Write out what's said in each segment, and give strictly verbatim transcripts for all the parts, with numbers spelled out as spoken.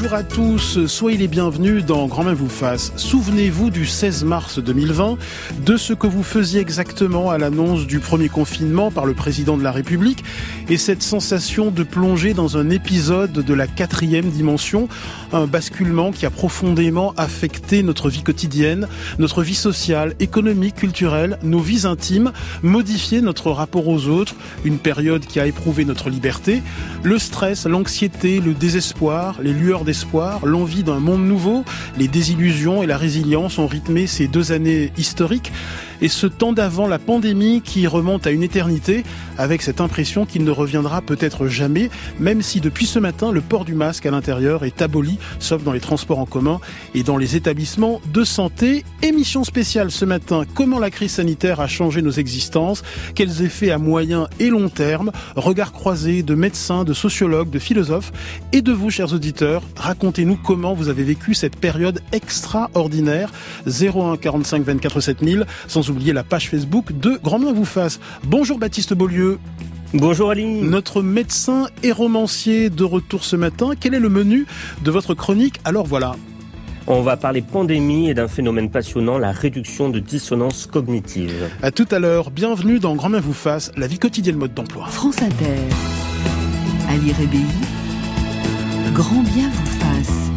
Bonjour à tous, soyez les bienvenus dans Grand Main vous fasse. Souvenez-vous du seize mars deux mille vingt, de ce que vous faisiez exactement à l'annonce du premier confinement par le président de la République et cette sensation de plonger dans un épisode de la quatrième dimension, un basculement qui a profondément affecté notre vie quotidienne, notre vie sociale, économique, culturelle, nos vies intimes, modifié notre rapport aux autres, une période qui a éprouvé notre liberté, le stress, l'anxiété, le désespoir, les lueurs d'espoir, l'envie d'un monde nouveau, les désillusions et la résilience ont rythmé ces deux années historiques et ce temps d'avant la pandémie qui remonte à une éternité avec cette impression qu'il ne reviendra peut-être jamais, même si depuis ce matin, le port du masque à l'intérieur est aboli, sauf dans les transports en commun et dans les établissements de santé. Émission spéciale ce matin, comment la crise sanitaire a changé nos existences, quels effets à moyen et long terme, regard croisé de médecins, de sociologues, de philosophes et de vous, chers auditeurs. Racontez-nous comment vous avez vécu cette période extraordinaire. zéro un quarante-cinq vingt-quatre sept mille, sans oublier la page Facebook de Grand Main vous fasse. Bonjour Baptiste Beaulieu. Bonjour Ali. Notre médecin et romancier de retour ce matin. Quel est le menu de votre chronique ? Alors voilà. On va parler pandémie et d'un phénomène passionnant, la réduction de dissonance cognitive. À tout à l'heure. Bienvenue dans Grand Main vous fasse, la vie quotidienne mode d'emploi. France Inter. Ali Rébéi. Grand bien vous fasse.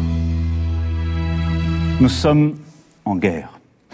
Nous sommes en guerre.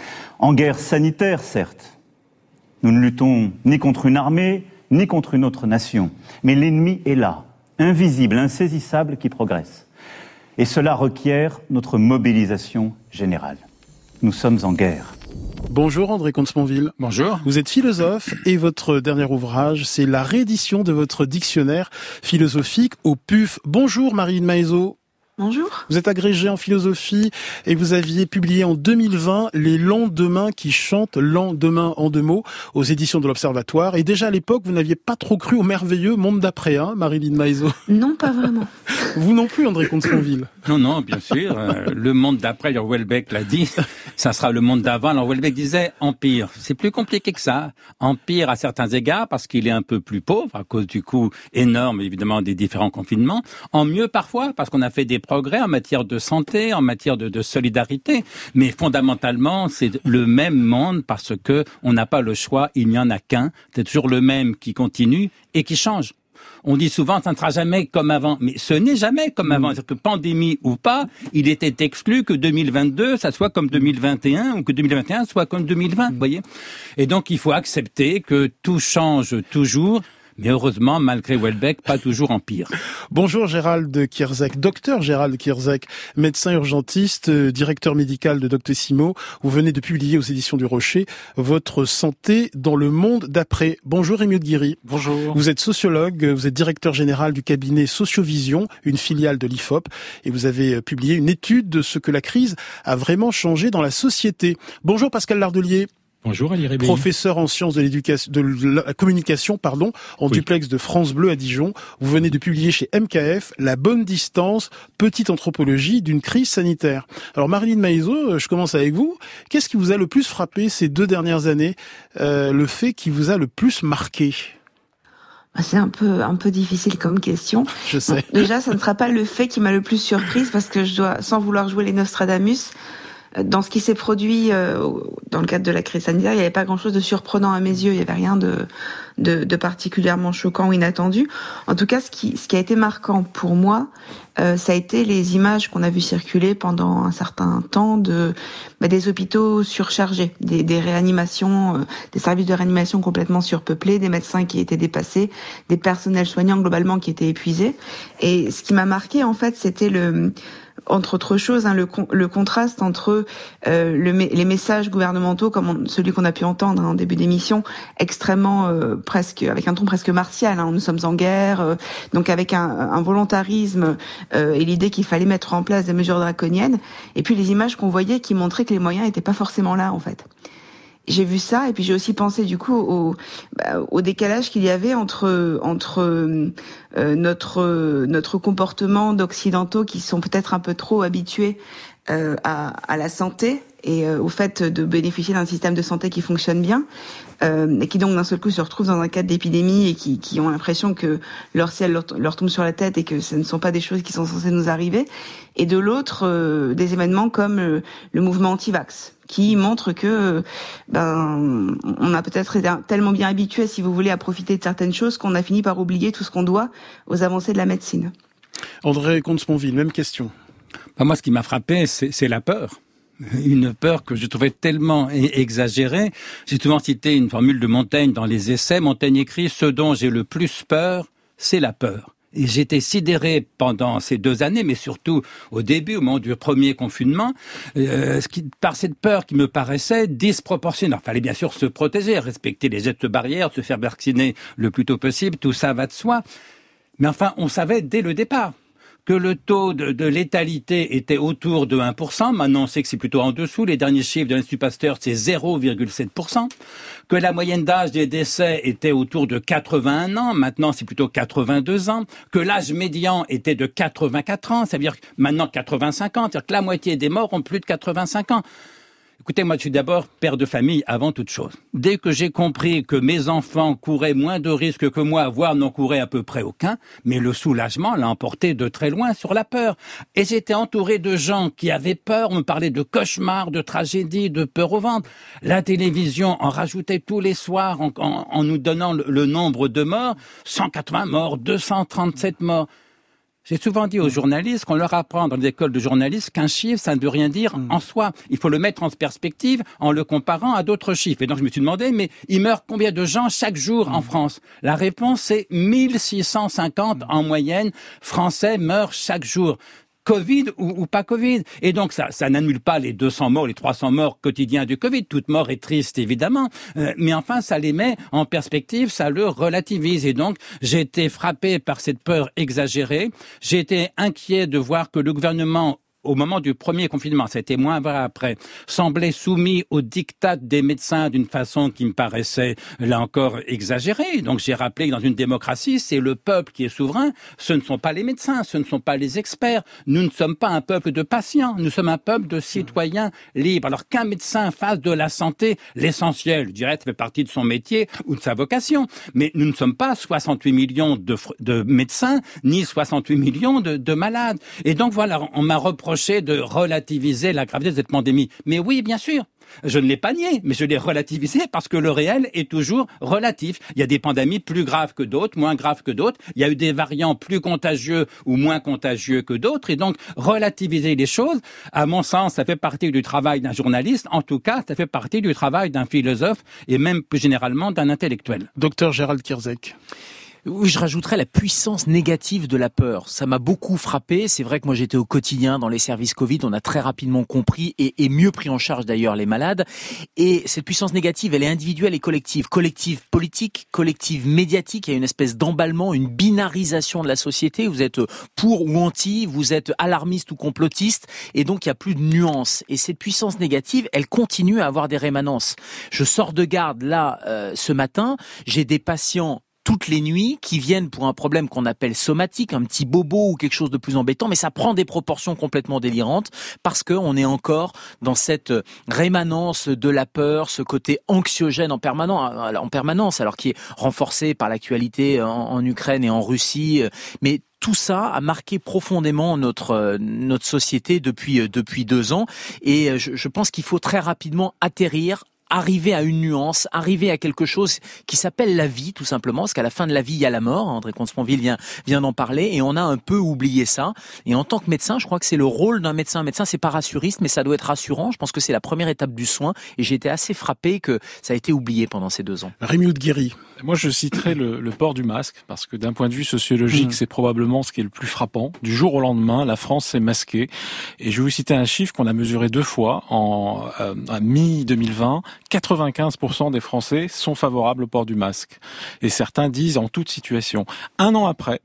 En guerre sanitaire, certes. Nous ne luttons ni contre une armée, ni contre une autre nation. Mais l'ennemi est là, invisible, insaisissable, qui progresse. Et cela requiert notre mobilisation générale. Nous sommes en guerre. Bonjour André Comte-Sponville. Bonjour. Vous êtes philosophe et votre dernier ouvrage, c'est la réédition de votre dictionnaire philosophique au P U F. Bonjour Marilyn Maezot. Bonjour. Vous êtes agrégée en philosophie et vous aviez publié en deux mille vingt Les lendemains qui chantent, lendemain en deux mots, aux éditions de l'Observatoire. Et déjà à l'époque, vous n'aviez pas trop cru au merveilleux monde d'après, hein, Marilyn Maezot? Non, pas vraiment. Vous non plus, André Comte-Sponville? Non, non, bien sûr. Euh, le monde d'après, alors Houellebecq l'a dit, ça sera le monde d'avant. Alors Houellebecq disait empire. C'est plus compliqué que ça. Empire à certains égards parce qu'il est un peu plus pauvre à cause du coût énorme, évidemment, des différents confinements. En mieux parfois parce qu'on a fait des progrès en matière de santé, en matière de, de solidarité. Mais fondamentalement, c'est le même monde parce que on n'a pas le choix. Il n'y en a qu'un. C'est toujours le même qui continue et qui change. On dit souvent, ça ne sera jamais comme avant. Mais ce n'est jamais comme avant. C'est-à-dire que pandémie ou pas, il était exclu que deux mille vingt-deux, ça soit comme deux mille vingt et un, ou que deux mille vingt et un soit comme deux mille vingt, vous voyez. Et donc, il faut accepter que tout change toujours. Mais heureusement, malgré Houellebecq, pas toujours en pire. Bonjour Gérald Kierzek, docteur Gérald Kierzek, médecin urgentiste, directeur médical de Doctissimo. Vous venez de publier aux éditions du Rocher votre santé dans le monde d'après. Bonjour Rémi Guiry. Bonjour. Vous êtes sociologue, vous êtes directeur général du cabinet Sociovision, une filiale de l'I F O P, et vous avez publié une étude de ce que la crise a vraiment changé dans la société. Bonjour Pascal Lardelier. Bonjour Ali Rébéi. Professeur en sciences de l'éducation, de la communication, pardon, en oui. duplex de France Bleu à Dijon. Vous venez de publier chez M K F La bonne distance, petite anthropologie d'une crise sanitaire. Alors Marilyn Maezot, je commence avec vous. Qu'est-ce qui vous a le plus frappé ces deux dernières années, euh, le fait qui vous a le plus marqué? C'est un peu un peu difficile comme question. Je sais. Bon, déjà, ça ne sera pas le fait qui m'a le plus surprise parce que je dois, sans vouloir jouer les Nostradamus, dans ce qui s'est produit euh, dans le cadre de la crise sanitaire, il n'y avait pas grand-chose de surprenant à mes yeux. Il n'y avait rien de, de, de particulièrement choquant ou inattendu. En tout cas, ce qui, ce qui a été marquant pour moi, euh, ça a été les images qu'on a vues circuler pendant un certain temps de bah, des hôpitaux surchargés, des, des réanimations, euh, des services de réanimation complètement surpeuplés, des médecins qui étaient dépassés, des personnels soignants globalement qui étaient épuisés. Et ce qui m'a marqué, en fait, c'était le entre autres choses, hein, le, le contraste entre euh, le, les messages gouvernementaux, comme on, celui qu'on a pu entendre hein, en début d'émission, extrêmement euh, presque avec un ton presque martial. Hein, nous sommes en guerre, euh, donc avec un, un volontarisme euh, et l'idée qu'il fallait mettre en place des mesures draconiennes. Et puis les images qu'on voyait qui montraient que les moyens n'étaient pas forcément là en fait. J'ai vu ça, et puis j'ai aussi pensé du coup au, bah, au décalage qu'il y avait entre entre euh, notre notre comportement d'occidentaux qui sont peut-être un peu trop habitués euh, à, à la santé et euh, au fait de bénéficier d'un système de santé qui fonctionne bien, euh, et qui donc d'un seul coup se retrouvent dans un cadre d'épidémie et qui, qui ont l'impression que leur ciel leur, leur tombe sur la tête et que ce ne sont pas des choses qui sont censées nous arriver. Et de l'autre, euh, des événements comme le, le mouvement anti-vax, qui montre que ben on a peut-être été tellement bien habitué, si vous voulez, à profiter de certaines choses qu'on a fini par oublier tout ce qu'on doit aux avancées de la médecine. André Comte-Sponville, même question. Ben moi, ce qui m'a frappé, c'est, c'est la peur. Une peur que je trouvais tellement exagérée. J'ai souvent cité une formule de Montaigne dans les essais. Montaigne écrit « Ce dont j'ai le plus peur, c'est la peur ». Et j'étais sidéré pendant ces deux années, mais surtout au début, au moment du premier confinement, euh, ce qui, par cette peur qui me paraissait disproportionnée. Il fallait bien sûr se protéger, respecter les gestes barrières, se faire vacciner le plus tôt possible, tout ça va de soi. Mais enfin, on savait dès le départ que le taux de, de létalité était autour de un pour cent. Maintenant, on sait que c'est plutôt en dessous. Les derniers chiffres de l'Institut Pasteur, c'est zéro virgule sept pour cent. Que la moyenne d'âge des décès était autour de quatre-vingt-un ans. Maintenant, c'est plutôt quatre-vingt-deux ans. Que l'âge médian était de quatre-vingt-quatre ans. Ça veut dire maintenant quatre-vingt-cinq ans. C'est-à-dire que la moitié des morts ont plus de quatre-vingt-cinq ans. Écoutez, moi, je suis d'abord père de famille avant toute chose. Dès que j'ai compris que mes enfants couraient moins de risques que moi, voire n'en couraient à peu près aucun, mais le soulagement l'a emporté de très loin sur la peur. Et j'étais entouré de gens qui avaient peur. On me parlait de cauchemars, de tragédies, de peur au ventre. La télévision en rajoutait tous les soirs en, en, en nous donnant le, le nombre de morts. cent quatre-vingts morts, deux cent trente-sept morts. J'ai souvent dit aux journalistes qu'on leur apprend dans les écoles de journalistes qu'un chiffre, ça ne veut rien dire en soi. Il faut le mettre en perspective en le comparant à d'autres chiffres. Et donc je me suis demandé, mais il meurt combien de gens chaque jour en France ? La réponse c'est mille six cent cinquante en moyenne Français meurent chaque jour. Covid ou, ou pas Covid. Et donc ça, ça n'annule pas les deux cents morts, les trois cents morts quotidiens du Covid. Toute mort est triste, évidemment. Euh, mais enfin, ça les met en perspective, ça le relativise. Et donc, j'ai été frappé par cette peur exagérée. J'ai été inquiet de voir que le gouvernement, au moment du premier confinement, ça a été moins vrai après, semblait soumis aux diktats des médecins d'une façon qui me paraissait, là encore, exagérée. Donc j'ai rappelé que dans une démocratie, c'est le peuple qui est souverain, ce ne sont pas les médecins, ce ne sont pas les experts. Nous ne sommes pas un peuple de patients, nous sommes un peuple de citoyens libres. Alors qu'un médecin fasse de la santé l'essentiel, je dirais, ça fait partie de son métier ou de sa vocation. Mais nous ne sommes pas soixante-huit millions de, de médecins, ni soixante-huit millions de, de malades. Et donc voilà, on m'a reproché de relativiser la gravité de cette pandémie. Mais oui, bien sûr, je ne l'ai pas nié, mais je l'ai relativisé parce que le réel est toujours relatif. Il y a des pandémies plus graves que d'autres, moins graves que d'autres. Il y a eu des variants plus contagieux ou moins contagieux que d'autres. Et donc, relativiser les choses, à mon sens, ça fait partie du travail d'un journaliste. En tout cas, ça fait partie du travail d'un philosophe et même plus généralement d'un intellectuel. Docteur Gérald Kierzek. Oui, je rajouterais la puissance négative de la peur. Ça m'a beaucoup frappé. C'est vrai que moi j'étais au quotidien dans les services Covid. On a très rapidement compris et, et mieux pris en charge d'ailleurs les malades. Et cette puissance négative, elle est individuelle et collective. Collective politique, collective médiatique. Il y a une espèce d'emballement, une binarisation de la société. Vous êtes pour ou anti, vous êtes alarmiste ou complotiste. Et donc il y a plus de nuances. Et cette puissance négative, elle continue à avoir des rémanences. Je sors de garde là euh, ce matin. J'ai des patients toutes les nuits, qui viennent pour un problème qu'on appelle somatique, un petit bobo ou quelque chose de plus embêtant, mais ça prend des proportions complètement délirantes parce que on est encore dans cette rémanence de la peur, ce côté anxiogène en permanence, en permanence, alors qui est renforcé par l'actualité en, en Ukraine et en Russie, mais tout ça a marqué profondément notre notre société depuis depuis deux ans, et je, je pense qu'il faut très rapidement atterrir, arriver à une nuance, arriver à quelque chose qui s'appelle la vie, tout simplement, parce qu'à la fin de la vie, il y a la mort. André Comte-Sponville vient, vient d'en parler, et on a un peu oublié ça. Et en tant que médecin, je crois que c'est le rôle d'un médecin. Un médecin, c'est pas rassuriste, mais ça doit être rassurant. Je pense que c'est la première étape du soin, et j'ai été assez frappé que ça a été oublié pendant ces deux ans. Rémi Oudguiri. Moi, je citerai le, le port du masque, parce que d'un point de vue sociologique, mmh. c'est probablement ce qui est le plus frappant. Du jour au lendemain, la France s'est masquée. Et je vais vous citer un chiffre qu'on a mesuré deux fois en euh, à mi deux mille vingt. quatre-vingt-quinze pour cent des Français sont favorables au port du masque. Et certains disent en toute situation. Un an après,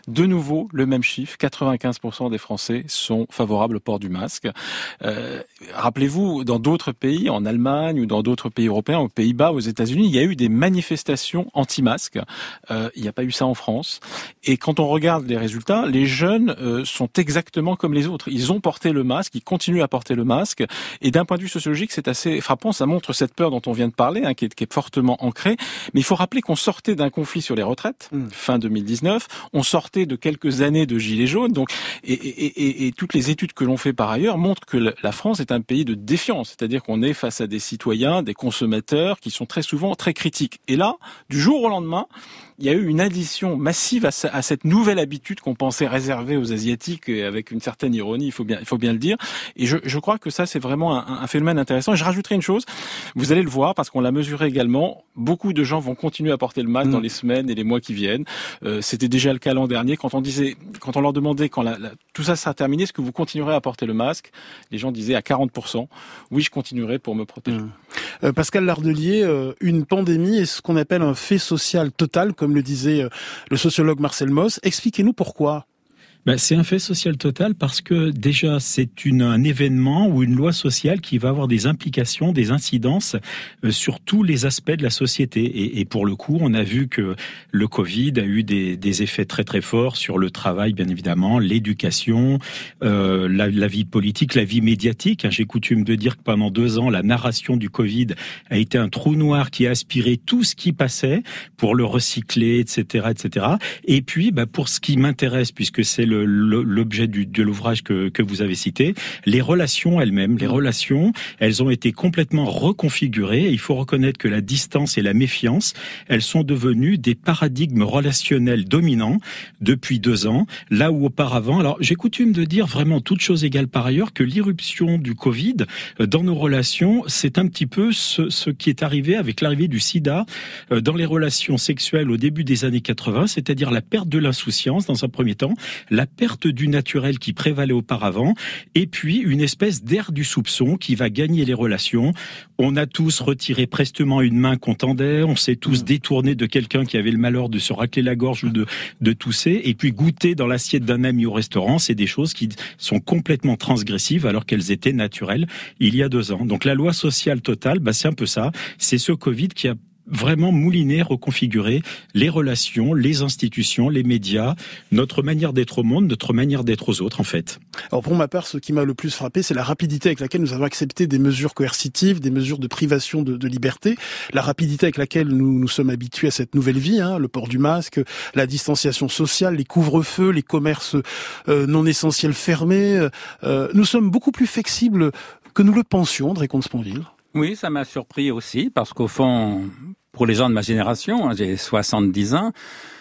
de nouveau le même chiffre, quatre-vingt-quinze pour cent des Français sont favorables au port du masque. Euh, rappelez-vous, dans d'autres pays, en Allemagne ou dans d'autres pays européens, aux Pays-Bas, aux États-Unis, il y a eu des manifestations anti-masques. Euh, il n'y a pas eu ça en France. Et quand on regarde les résultats, les jeunes euh, sont exactement comme les autres. Ils ont porté le masque, ils continuent à porter le masque. Et d'un point de vue sociologique, c'est assez frappant. Ça montre cette peur dont on vient de parler, hein, qui est, qui est fortement ancrée. Mais il faut rappeler qu'on sortait d'un conflit sur les retraites, mmh. fin deux mille dix-neuf. On sortait de quelques années de gilets jaunes. Donc, et, et, et, et toutes les études que l'on fait par ailleurs montrent que la France est un pays de défiance. C'est-à-dire qu'on est face à des citoyens, des consommateurs qui sont très souvent très critiques. Et là, du jour au lendemain, il y a eu une addition massive à, à cette nouvelle habitude qu'on pensait réservée aux Asiatiques, et avec une certaine ironie, il faut bien, il faut bien le dire. Et je, je crois que ça, c'est vraiment un, un phénomène intéressant. Et je rajouterai une chose, vous allez le voir, parce qu'on l'a mesuré également, beaucoup de gens vont continuer à porter le masque mmh. dans les semaines et les mois qui viennent. Euh, c'était déjà le cas l'an dernier. Quand on disait, quand on leur demandait, quand la, la, tout ça sera terminé, est-ce que vous continuerez à porter le masque? Les gens disaient à quarante pour cent, oui, je continuerai pour me protéger. Mmh. Euh, Pascal Lardelier, euh, une pandémie est ce qu'on appelle un fait social total, comme le disait euh, le sociologue Marcel Moss. Expliquez-nous pourquoi. Ben, c'est un fait social total parce que déjà c'est une, un événement ou une loi sociale qui va avoir des implications, des incidences euh, sur tous les aspects de la société. Et, et pour le coup, on a vu que le Covid a eu des, des effets très très forts sur le travail, bien évidemment, l'éducation, euh, la, la vie politique, la vie médiatique. J'ai coutume de dire que pendant deux ans, la narration du Covid a été un trou noir qui a aspiré tout ce qui passait pour le recycler, et cetera, et cetera. Et puis, ben, pour ce qui m'intéresse, puisque c'est Le, le, l'objet du, de l'ouvrage que, que vous avez cité, les relations elles-mêmes. Les relations, elles ont été complètement reconfigurées. Et il faut reconnaître que la distance et la méfiance, elles sont devenues des paradigmes relationnels dominants depuis deux ans. Là où auparavant, alors j'ai coutume de dire vraiment toutes choses égales par ailleurs, que l'irruption du Covid dans nos relations, c'est un petit peu ce, ce qui est arrivé avec l'arrivée du sida dans les relations sexuelles au début des années quatre-vingts, c'est-à-dire la perte de l'insouciance dans un premier temps, la perte du naturel qui prévalait auparavant, et puis une espèce d'air du soupçon qui va gagner les relations. On a tous retiré prestement une main qu'on tendait, on s'est tous détourné de quelqu'un qui avait le malheur de se racler la gorge ou de, de tousser, et puis goûter dans l'assiette d'un ami au restaurant, c'est des choses qui sont complètement transgressives alors qu'elles étaient naturelles il y a deux ans. Donc la loi sociale totale, bah c'est un peu ça, c'est ce Covid qui a vraiment mouliner, reconfigurer les relations, les institutions, les médias, notre manière d'être au monde, notre manière d'être aux autres, en fait. Alors pour ma part, ce qui m'a le plus frappé, c'est la rapidité avec laquelle nous avons accepté des mesures coercitives, des mesures de privation de, de liberté, la rapidité avec laquelle nous nous sommes habitués à cette nouvelle vie, hein, le port du masque, la distanciation sociale, les couvre-feux, les commerces euh, non essentiels fermés. Euh, nous sommes beaucoup plus flexibles que nous le pensions, André Comte-Sponville. Oui, ça m'a surpris aussi, parce qu'au fond, pour les gens de ma génération, hein, j'ai soixante-dix ans,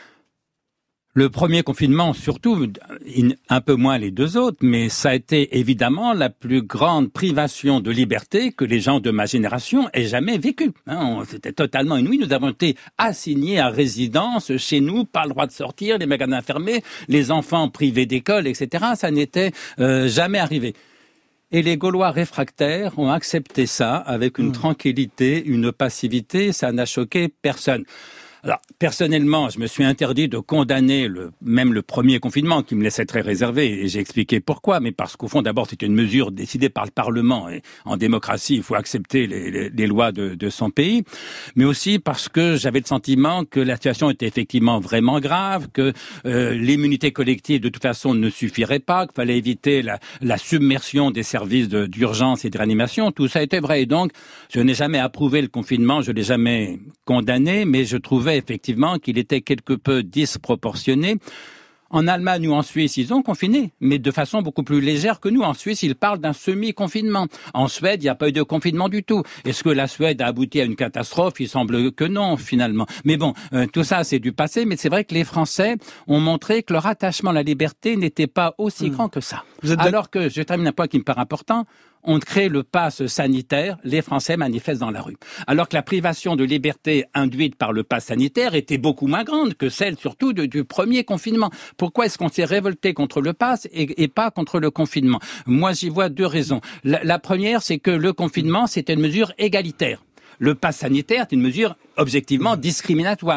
le premier confinement, surtout, un peu moins les deux autres, mais ça a été évidemment la plus grande privation de liberté que les gens de ma génération aient jamais vécue. Hein, c'était totalement inouï. Nous avons été assignés à résidence chez nous, pas le droit de sortir, les magasins fermés, les enfants privés d'école, et cetera. Ça n'était euh, jamais arrivé. Et les Gaulois réfractaires ont accepté ça avec une mmh. tranquillité, une passivité, ça n'a choqué personne. Alors, personnellement, je me suis interdit de condamner le, même le premier confinement, qui me laissait très réservé, et j'ai expliqué pourquoi, mais parce qu'au fond, d'abord, c'était une mesure décidée par le Parlement, et en démocratie, il faut accepter les, les, les lois de, de son pays, mais aussi parce que j'avais le sentiment que la situation était effectivement vraiment grave, que euh, l'immunité collective, de toute façon, ne suffirait pas, qu'il fallait éviter la, la submersion des services de, d'urgence et de réanimation. Tout ça était vrai, et donc, je n'ai jamais approuvé le confinement, je l'ai jamais condamné, mais je trouvais effectivement qu'il était quelque peu disproportionné. En Allemagne ou en Suisse, ils ont confiné, mais de façon beaucoup plus légère que nous. En Suisse, ils parlent d'un semi-confinement. En Suède, il n'y a pas eu de confinement du tout. Est-ce que la Suède a abouti à une catastrophe? Il semble que non, finalement. Mais bon, euh, tout ça, c'est du passé, mais c'est vrai que les Français ont montré que leur attachement à la liberté n'était pas aussi mmh. grand que ça. Alors que, je termine un point qui me paraît important, on crée le pass sanitaire, les Français manifestent dans la rue. Alors que la privation de liberté induite par le pass sanitaire était beaucoup moins grande que celle surtout de, du premier confinement. Pourquoi est-ce qu'on s'est révolté contre le pass et, et pas contre le confinement? Moi, j'y vois deux raisons. La, la première, c'est que le confinement, c'était une mesure égalitaire. Le pass sanitaire est une mesure objectivement discriminatoire.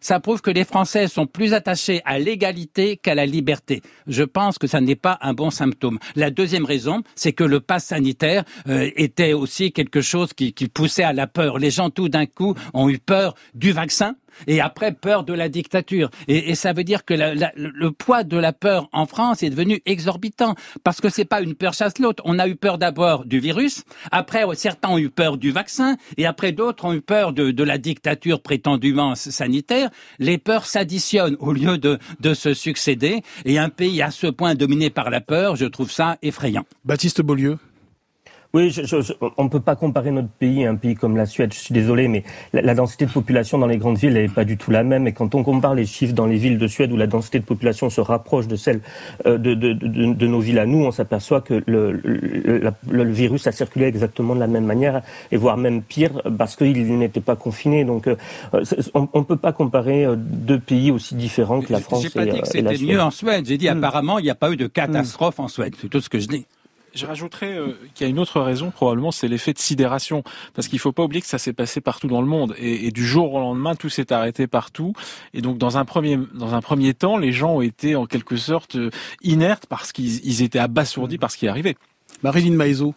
ça prouve que les Français sont plus attachés à l'égalité qu'à la liberté. Je pense que ça n'est pas un bon symptôme. La deuxième raison, c'est que le pass sanitaire euh, était aussi quelque chose qui, qui poussait à la peur. Les gens, tout d'un coup, ont eu peur du vaccin. Et après, peur de la dictature. Et, et ça veut dire que la, la, le poids de la peur en France est devenu exorbitant. Parce que c'est pas une peur chasse l'autre. On a eu peur d'abord du virus. Après, certains ont eu peur du vaccin. Et après, d'autres ont eu peur de, de la dictature prétendument sanitaire. Les peurs s'additionnent au lieu de, de se succéder. Et un pays à ce point dominé par la peur, je trouve ça effrayant. Baptiste Beaulieu. Oui, je, je, je, on ne peut pas comparer notre pays à un pays comme la Suède. Je suis désolé, mais la, la densité de population dans les grandes villes n'est pas du tout la même. Et quand on compare les chiffres dans les villes de Suède où la densité de population se rapproche de celle euh, de, de, de, de nos villes à nous, on s'aperçoit que le, le, la, le virus a circulé exactement de la même manière, et voire même pire, parce qu'il n'était pas confiné. Donc, euh, on ne peut pas comparer deux pays aussi différents que la France et, et la Suède. J'ai pas dit que c'était mieux en Suède. J'ai dit mmh. apparemment il n'y a pas eu de catastrophe mmh. en Suède. C'est tout ce que je dis. Je rajouterais euh, qu'il y a une autre raison, probablement, c'est l'effet de sidération. Parce qu'il faut pas oublier que ça s'est passé partout dans le monde. Et, et du jour au lendemain, tout s'est arrêté partout. Et donc, dans un premier, dans un premier temps, les gens ont été en quelque sorte euh, inertes parce qu'ils ils étaient abasourdis par ce qui arrivait. Marilyn Maezot.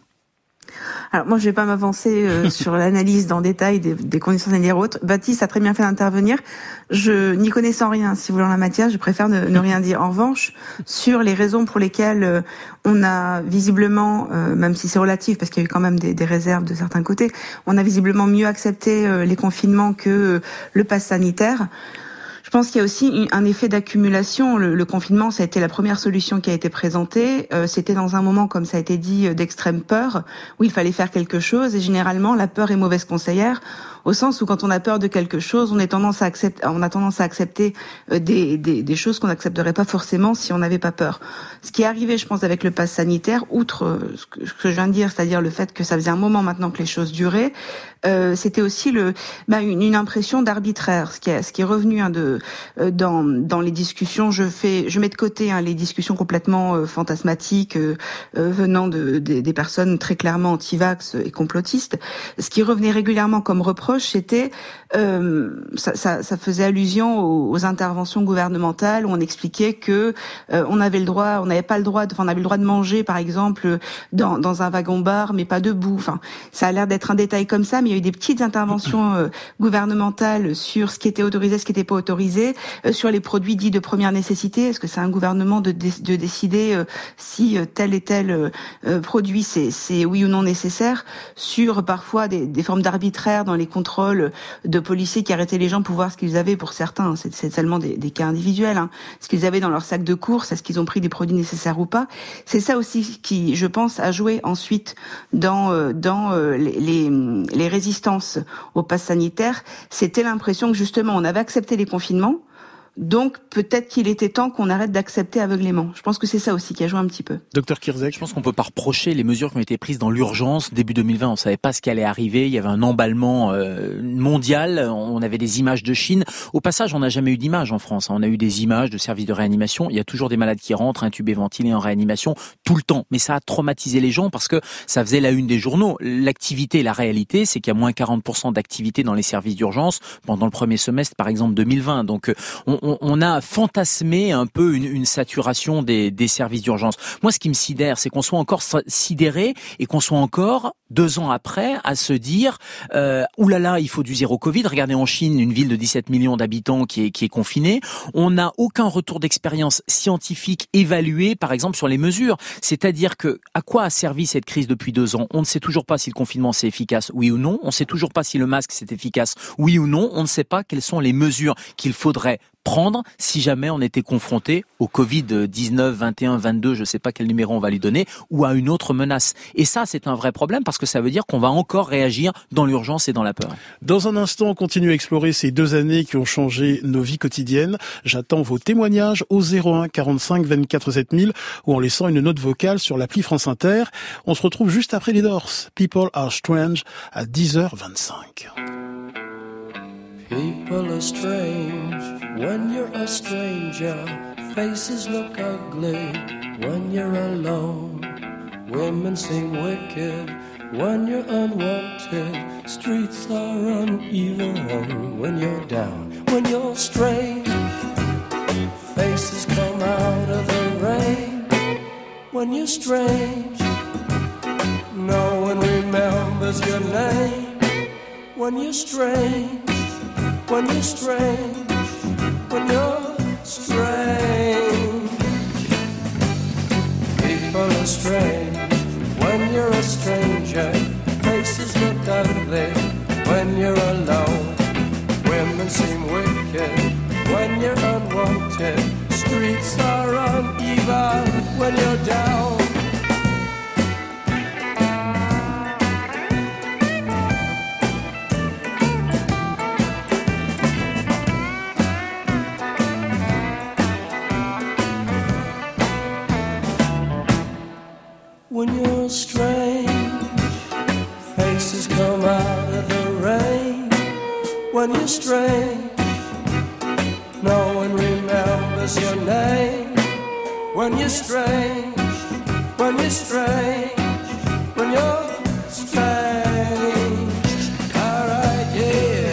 Alors moi, je vais pas m'avancer euh, sur l'analyse dans le détail des, des conditions sanitaires autres. Baptiste a très bien fait d'intervenir. Je n'y connaissant rien, si vous voulez, en la matière, je préfère ne, ne rien dire. En revanche, sur les raisons pour lesquelles euh, on a visiblement, euh, même si c'est relatif, parce qu'il y a eu quand même des, des réserves de certains côtés, on a visiblement mieux accepté euh, les confinements que euh, le pass sanitaire. Je pense qu'il y a aussi un effet d'accumulation. Le, le confinement, ça a été la première solution qui a été présentée. Euh, c'était dans un moment, comme ça a été dit, d'extrême peur, où il fallait faire quelque chose. Et généralement, la peur est mauvaise conseillère, au sens où quand on a peur de quelque chose, on, est tendance à accepter, on a tendance à accepter des, des, des choses qu'on n'accepterait pas forcément si on n'avait pas peur. Ce qui est arrivé, je pense, avec le pass sanitaire, outre ce que, ce que je viens de dire, c'est-à-dire le fait que ça faisait un moment maintenant que les choses duraient, euh, c'était aussi le, bah, une, une impression d'arbitraire, ce qui est, ce qui est revenu hein, de Dans, dans les discussions. Je fais, je mets de côté hein, les discussions complètement euh, fantasmatiques euh, euh, venant de, de des personnes très clairement anti-vax et complotistes. Ce qui revenait régulièrement comme reproche, c'était euh, ça, ça, ça faisait allusion aux, aux interventions gouvernementales où on expliquait que euh, on avait le droit, on n'avait pas le droit, de, enfin on avait le droit de manger par exemple dans, dans un wagon-bar, mais pas debout. Enfin, ça a l'air d'être un détail comme ça, mais il y a eu des petites interventions euh, gouvernementales sur ce qui était autorisé, ce qui n'était pas autorisé. Euh, sur les produits dits de première nécessité, est-ce que c'est un gouvernement de, dé- de décider euh, si euh, tel et tel euh, euh, produit c'est, c'est oui ou non nécessaire, sur parfois des, des formes d'arbitraire dans les contrôles de policiers qui arrêtaient les gens pour voir ce qu'ils avaient, pour certains, c'est, c'est seulement des, des cas individuels, hein, ce qu'ils avaient dans leur sac de course, est-ce qu'ils ont pris des produits nécessaires ou pas. C'est ça aussi qui, je pense, a joué ensuite dans, euh, dans euh, les, les, les résistances au pass sanitaire. C'était l'impression que justement on avait accepté les confinements. Donc, peut-être qu'il était temps qu'on arrête d'accepter aveuglément. Je pense que c'est ça aussi qui a joué un petit peu. Docteur Kirzek. Je pense qu'on peut pas reprocher les mesures qui ont été prises dans l'urgence début deux mille vingt. On savait pas ce qui allait arriver. Il y avait un emballement euh, mondial. On avait des images de Chine. Au passage, on n'a jamais eu d'images en France. On a eu des images de services de réanimation. Il y a toujours des malades qui rentrent, intubés, ventilés en réanimation tout le temps. Mais ça a traumatisé les gens parce que ça faisait la une des journaux. L'activité, la réalité, c'est qu'il y a moins quarante pour cent d'activité dans les services d'urgence pendant le premier semestre, par exemple, deux mille vingt. Donc, on, on a fantasmé un peu une, une saturation des, des services d'urgence. Moi, ce qui me sidère, c'est qu'on soit encore sidéré et qu'on soit encore, deux ans après, à se dire euh, « oulala, il faut du zéro Covid ». Regardez en Chine, une ville de dix-sept millions d'habitants qui est, qui est confinée. On n'a aucun retour d'expérience scientifique évalué, par exemple, sur les mesures. C'est-à-dire que à quoi a servi cette crise depuis deux ans ? On ne sait toujours pas si le confinement c'est efficace, oui ou non. On ne sait toujours pas si le masque c'est efficace, oui ou non. On ne sait pas quelles sont les mesures qu'il faudrait prendre si jamais on était confronté au Covid dix-neuf, vingt et un, vingt-deux, je ne sais pas quel numéro on va lui donner, ou à une autre menace. Et ça, c'est un vrai problème parce que ça veut dire qu'on va encore réagir dans l'urgence et dans la peur. Dans un instant, on continue à explorer ces deux années qui ont changé nos vies quotidiennes. J'attends vos témoignages au zéro un quarante-cinq vingt-quatre sept mille ou en laissant une note vocale sur l'appli France Inter. On se retrouve juste après les Doors. People Are Strange à dix heures vingt-cinq. People are strange when you're a stranger. Faces look ugly when you're alone. Women seem wicked when you're unwanted. Streets are uneven when you're down, when you're strange. Faces come out of the rain when you're strange. No one remembers your name when you're strange, when you're strange, when you're strange. People are strange when you're a stranger. Faces look ugly when you're alone. Women seem wicked when you're unwanted. Streets are uneven when you're down. When you're strange, faces come out of the rain. When you're strange, no one remembers your name. When you're strange, when you're strange, when you're strange. Alright, yeah.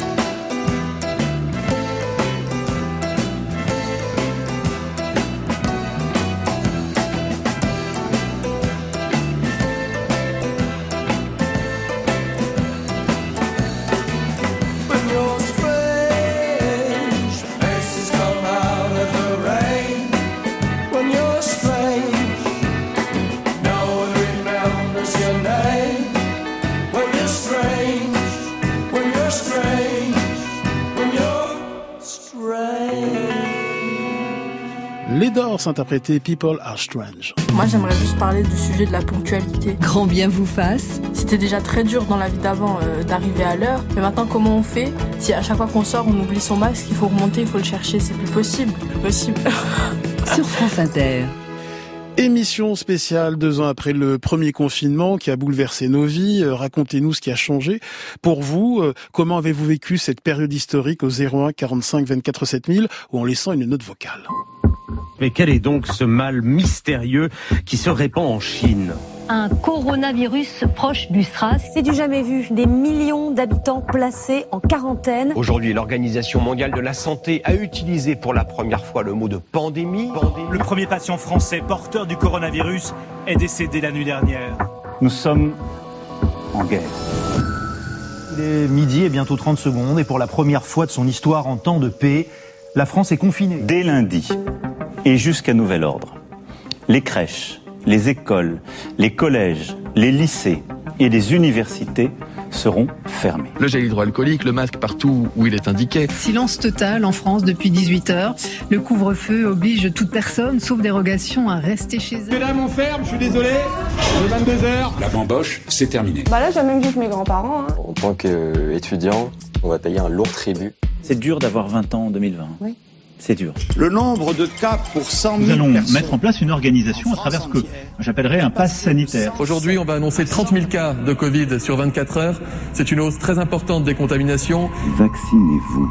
Les Doors interprétaient People Are Strange. Moi, j'aimerais juste parler du sujet de la ponctualité. Grand bien vous fasse. C'était déjà très dur dans la vie d'avant euh, d'arriver à l'heure. Mais maintenant, comment on fait? Si à chaque fois qu'on sort, on oublie son masque, il faut remonter, il faut le chercher, c'est plus possible. Plus possible. Sur France Inter. Émission spéciale deux ans après le premier confinement qui a bouleversé nos vies. Euh, racontez-nous ce qui a changé. Pour vous, euh, comment avez-vous vécu cette période historique au zéro un quarante-cinq vingt-quatre sept mille ou en laissant une note vocale? Mais quel est donc ce mal mystérieux qui se répand en Chine? Un coronavirus proche du SRAS. C'est du jamais vu. Des millions d'habitants placés en quarantaine. Aujourd'hui, l'Organisation mondiale de la santé a utilisé pour la première fois le mot de pandémie. pandémie. Le premier patient français porteur du coronavirus est décédé la nuit dernière. Nous sommes en guerre. Il est midi et bientôt trente secondes et pour la première fois de son histoire en temps de paix, la France est confinée. Dès lundi et jusqu'à nouvel ordre, les crèches, les écoles, les collèges, les lycées et les universités seront fermés. Le gel hydroalcoolique, le masque partout où il est indiqué. Silence total en France depuis dix-huit heures. Le couvre-feu oblige toute personne, sauf dérogation, à rester chez elle. Mesdames, on ferme, je suis désolé. Il est vingt-deux heures. La bamboche, c'est terminé. Bah là, j'ai même vu que mes grands-parents. Hein. En tant qu'étudiant, on va payer un lourd tribut. C'est dur d'avoir vingt ans en deux mille vingt. Oui. C'est dur. Le nombre de cas pour cent mille Nous allons personnes. mettre en place une organisation à travers ce que j'appellerais un pass sanitaire. Aujourd'hui, on va annoncer trente mille cas de Covid sur vingt-quatre heures. C'est une hausse très importante des contaminations. Vaccinez-vous.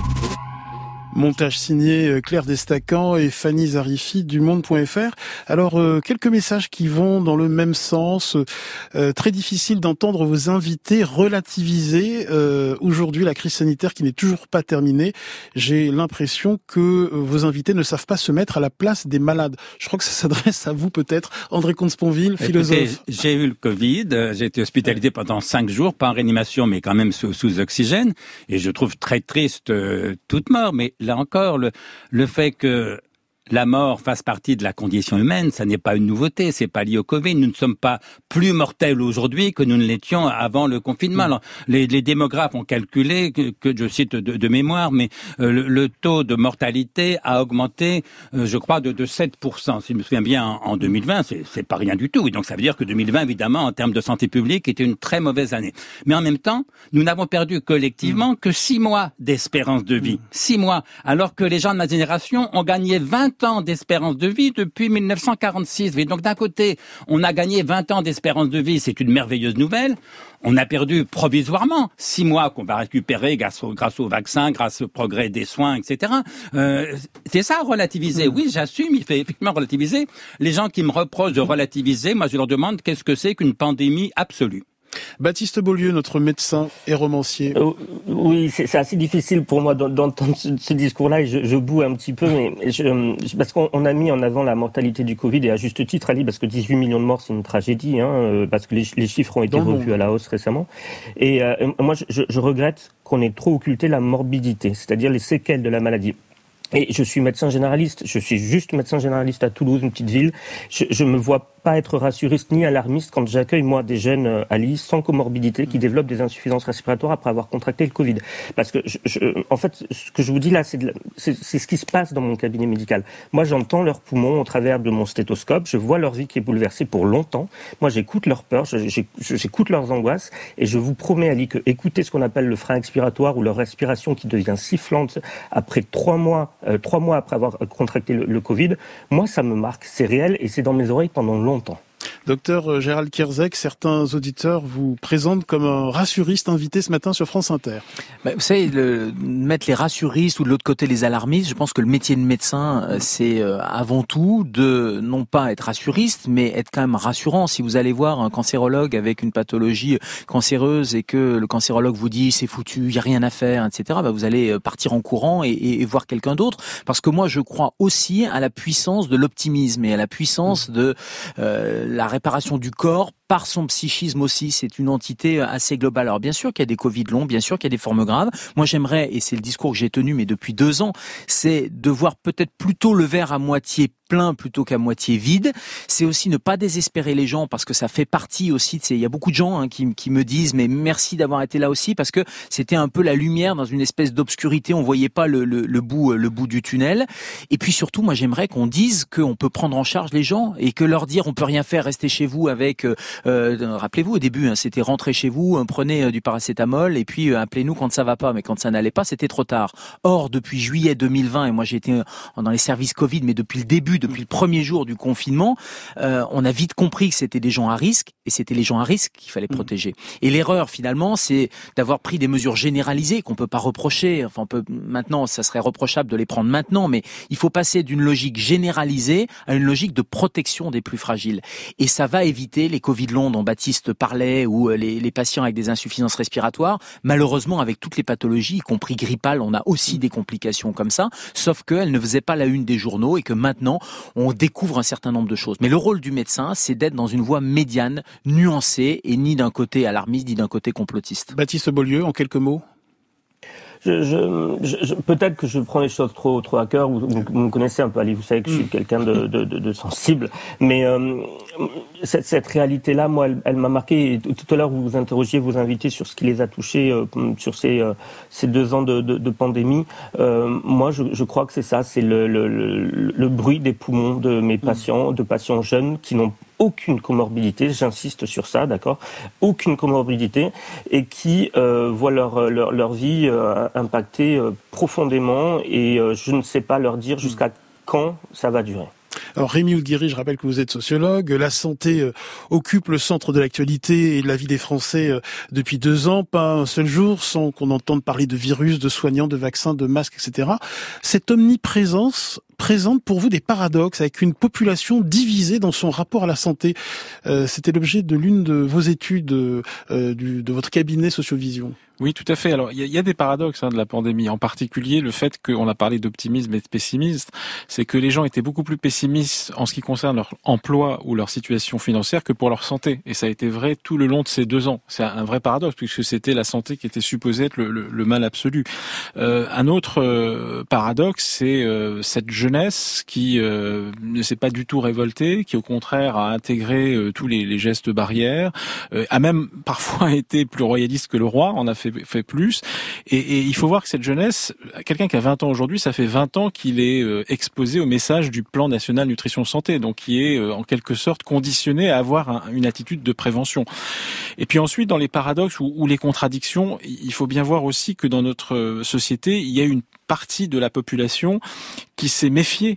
Montage signé Claire Destacan et Fanny Zarifi du monde point f r. Alors, euh, quelques messages qui vont dans le même sens. Euh, très difficile d'entendre vos invités relativiser euh, aujourd'hui la crise sanitaire qui n'est toujours pas terminée. J'ai l'impression que vos invités ne savent pas se mettre à la place des malades. Je crois que ça s'adresse à vous peut-être, André Comte-Sponville, philosophe. Écoutez, j'ai eu le Covid, j'ai été hospitalisé pendant cinq jours, pas en réanimation, mais quand même sous, sous oxygène, et je trouve très triste euh, toute mort, mais là encore, le, le fait que la mort fasse partie de la condition humaine, ça n'est pas une nouveauté, c'est pas lié au Covid. Nous ne sommes pas plus mortels aujourd'hui que nous ne l'étions avant le confinement. Alors, les, les démographes ont calculé que, que je cite de, de mémoire, mais euh, le, le taux de mortalité a augmenté, euh, je crois, de, de sept pour cent. Si je me souviens bien, en, en deux mille vingt, c'est, c'est pas rien du tout. Et donc, ça veut dire que deux mille vingt, évidemment, en termes de santé publique, était une très mauvaise année. Mais en même temps, nous n'avons perdu collectivement que six mois d'espérance de vie. Six mois. Alors que les gens de ma génération ont gagné vingt vingt ans d'espérance de vie depuis mille neuf cent quarante-six. Et donc d'un côté, on a gagné vingt ans d'espérance de vie, c'est une merveilleuse nouvelle. On a perdu provisoirement six mois qu'on va récupérer grâce au, grâce au vaccin, grâce au progrès des soins, et cetera. Euh, c'est ça, relativiser. Oui, j'assume, il fait effectivement relativiser. Les gens qui me reprochent de relativiser, moi je leur demande qu'est-ce que c'est qu'une pandémie absolue. Baptiste Beaulieu, notre médecin et romancier. Euh, oui, c'est, c'est assez difficile pour moi d'entendre ce, ce discours-là et je, je boue un petit peu, mais je, parce qu'on on a mis en avant la mortalité du Covid et à juste titre, Ali, parce que dix-huit millions de morts, c'est une tragédie, hein, parce que les, les chiffres ont été revus à la hausse récemment. Et euh, moi, je, je regrette qu'on ait trop occulté la morbidité, c'est-à-dire les séquelles de la maladie. Et je suis médecin généraliste, je suis juste médecin généraliste à Toulouse, une petite ville. Je, je me vois pas être rassuriste ni alarmiste quand j'accueille moi des jeunes euh, à l'I sans comorbidité qui développent des insuffisances respiratoires après avoir contracté le Covid. Parce que, je, je, en fait, ce que je vous dis là, c'est, de la, c'est, c'est ce qui se passe dans mon cabinet médical. Moi, j'entends leurs poumons au travers de mon stéthoscope, je vois leur vie qui est bouleversée pour longtemps. Moi, j'écoute leurs peurs, j'écoute leurs angoisses, et je vous promets, Ali, que écouter ce qu'on appelle le frein expiratoire ou leur respiration qui devient sifflante après trois mois, euh, trois mois après avoir contracté le, le Covid, moi, ça me marque, c'est réel et c'est dans mes oreilles pendant longtemps. Docteur Gérald Kierzek, certains auditeurs vous présentent comme un rassuriste invité ce matin sur France Inter. Bah, vous savez, le, mettre les rassuristes ou de l'autre côté les alarmistes, je pense que le métier de médecin, c'est avant tout de non pas être rassuriste, mais être quand même rassurant. Si vous allez voir un cancérologue avec une pathologie cancéreuse et que le cancérologue vous dit c'est foutu, il n'y a rien à faire, et cetera, bah, vous allez partir en courant et, et, et voir quelqu'un d'autre. Parce que moi, je crois aussi à la puissance de l'optimisme et à la puissance de euh, la réparation du corps par son psychisme aussi. C'est une entité assez globale. Alors bien sûr qu'il y a des Covid longs, bien sûr qu'il y a des formes graves. Moi j'aimerais, et c'est le discours que j'ai tenu mais depuis deux ans, c'est de voir peut-être plutôt le verre à moitié plein plutôt qu'à moitié vide. C'est aussi ne pas désespérer les gens parce que ça fait partie aussi de ces... Il y a beaucoup de gens hein, qui, qui me disent mais merci d'avoir été là aussi parce que c'était un peu la lumière dans une espèce d'obscurité. On voyait pas le, le, le bout le bout du tunnel. Et puis surtout, moi j'aimerais qu'on dise qu'on peut prendre en charge les gens et que leur dire on peut rien faire, restez chez vous avec... Euh, rappelez-vous au début, hein, c'était rentrer chez vous, prenez euh, du paracétamol et puis euh, appelez-nous quand ça va pas. Mais quand ça n'allait pas, c'était trop tard. Or, depuis juillet deux mille vingt, et moi j'ai été euh, dans les services Covid, mais depuis le début, depuis le premier jour du confinement, euh, on a vite compris que c'était des gens à risque et c'était les gens à risque qu'il fallait protéger. Et l'erreur finalement, c'est d'avoir pris des mesures généralisées qu'on peut pas reprocher. Enfin, on peut maintenant, ça serait reprochable de les prendre maintenant, mais il faut passer d'une logique généralisée à une logique de protection des plus fragiles. Et ça va éviter les Covid longs dont Baptiste parlait ou les, les patients avec des insuffisances respiratoires. Malheureusement, avec toutes les pathologies, y compris grippales, on a aussi des complications comme ça, sauf qu'elles ne faisaient pas la une des journaux et que maintenant, on découvre un certain nombre de choses. Mais le rôle du médecin, c'est d'être dans une voie médiane, nuancée, et ni d'un côté alarmiste, ni d'un côté complotiste. Baptiste Beaulieu, en quelques mots. Je, je, je, peut-être que je prends les choses trop, trop à cœur. Vous, vous, vous me connaissez un peu, Ali. Vous savez que je suis quelqu'un de, de, de, de sensible. Mais euh, cette, cette réalité-là, moi, elle, elle m'a marqué. Et tout à l'heure, vous vous interrogiez vos invités sur ce qui les a touchés euh, sur ces, euh, ces deux ans de, de, de pandémie. Euh, moi, je, je crois que c'est ça. C'est le, le, le, le bruit des poumons de mes patients, de patients jeunes qui n'ont aucune comorbidité, j'insiste sur ça, d'accord, aucune comorbidité, et qui euh, voient leur, leur, leur vie euh, impactée euh, profondément, et euh, je ne sais pas leur dire jusqu'à quand ça va durer. Alors Rémi Oudguiri, je rappelle que vous êtes sociologue. La santé euh, occupe le centre de l'actualité et de la vie des Français euh, depuis deux ans. Pas un seul jour sans qu'on entende parler de virus, de soignants, de vaccins, de masques, et cetera. Cette omniprésence présente pour vous des paradoxes avec une population divisée dans son rapport à la santé. Euh, c'était l'objet de l'une de vos études euh, du, de votre cabinet Sociovision. Oui, tout à fait. Alors, il y, y a des paradoxes hein, de la pandémie. En particulier, le fait qu'on a parlé d'optimisme et de pessimisme, c'est que les gens étaient beaucoup plus pessimistes en ce qui concerne leur emploi ou leur situation financière que pour leur santé. Et ça a été vrai tout le long de ces deux ans. C'est un vrai paradoxe puisque c'était la santé qui était supposée être le, le, le mal absolu. Euh, un autre euh, paradoxe, c'est euh, cette jeunesse qui euh, ne s'est pas du tout révoltée, qui au contraire a intégré euh, tous les, les gestes barrières, euh, a même parfois été plus royaliste que le roi. On a fait fait plus et, et il faut voir que cette jeunesse, quelqu'un qui a vingt ans aujourd'hui, ça fait vingt ans qu'il est euh, exposé au message du plan national nutrition santé, donc qui est euh, en quelque sorte conditionné à avoir un, une attitude de prévention. Et puis ensuite, dans les paradoxes ou, ou les contradictions, il faut bien voir aussi que dans notre société, il y a une partie de la population qui s'est méfiée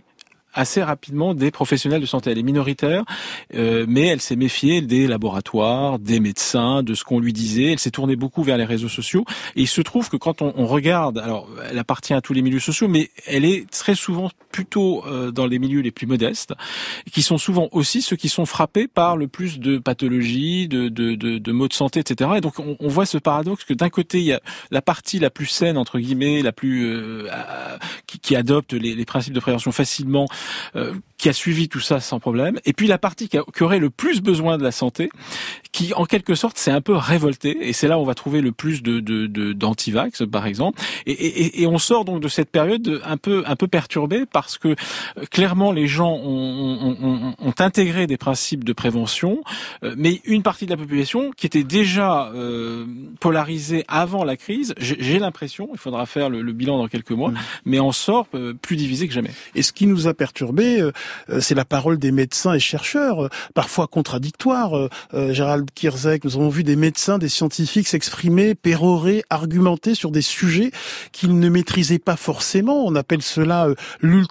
assez rapidement des professionnels de santé. Elle est minoritaire, euh, mais elle s'est méfiée des laboratoires, des médecins, de ce qu'on lui disait. Elle s'est tournée beaucoup vers les réseaux sociaux. Et il se trouve que quand on, on regarde, alors elle appartient à tous les milieux sociaux, mais elle est très souvent plutôt euh, dans les milieux les plus modestes, qui sont souvent aussi ceux qui sont frappés par le plus de pathologies, de, de, de, de maux de santé, et cetera. Et donc on, on voit ce paradoxe que d'un côté il y a la partie la plus saine entre guillemets, la plus euh, qui, qui adopte les, les principes de prévention facilement, euh, qui a suivi tout ça sans problème, et puis la partie qui, a, qui aurait le plus besoin de la santé, qui en quelque sorte s'est un peu révoltée, et c'est là où on va trouver le plus de, de, de d'antivax par exemple, et, et, et on sort donc de cette période un peu un peu perturbée parce que euh, clairement les gens ont, ont, ont, ont intégré des principes de prévention, euh, mais une partie de la population qui était déjà euh, polarisée avant la crise, j'ai, j'ai l'impression, il faudra faire le, le bilan dans quelques mois, mmh. mais on sort euh, plus divisé que jamais. Et ce qui nous a perturbé, euh, c'est la parole des médecins et chercheurs, euh, parfois contradictoires. Euh, euh, Gérald Kierzek, nous avons vu des médecins, des scientifiques s'exprimer, pérorer, argumenter sur des sujets qu'ils ne maîtrisaient pas forcément. On appelle cela euh,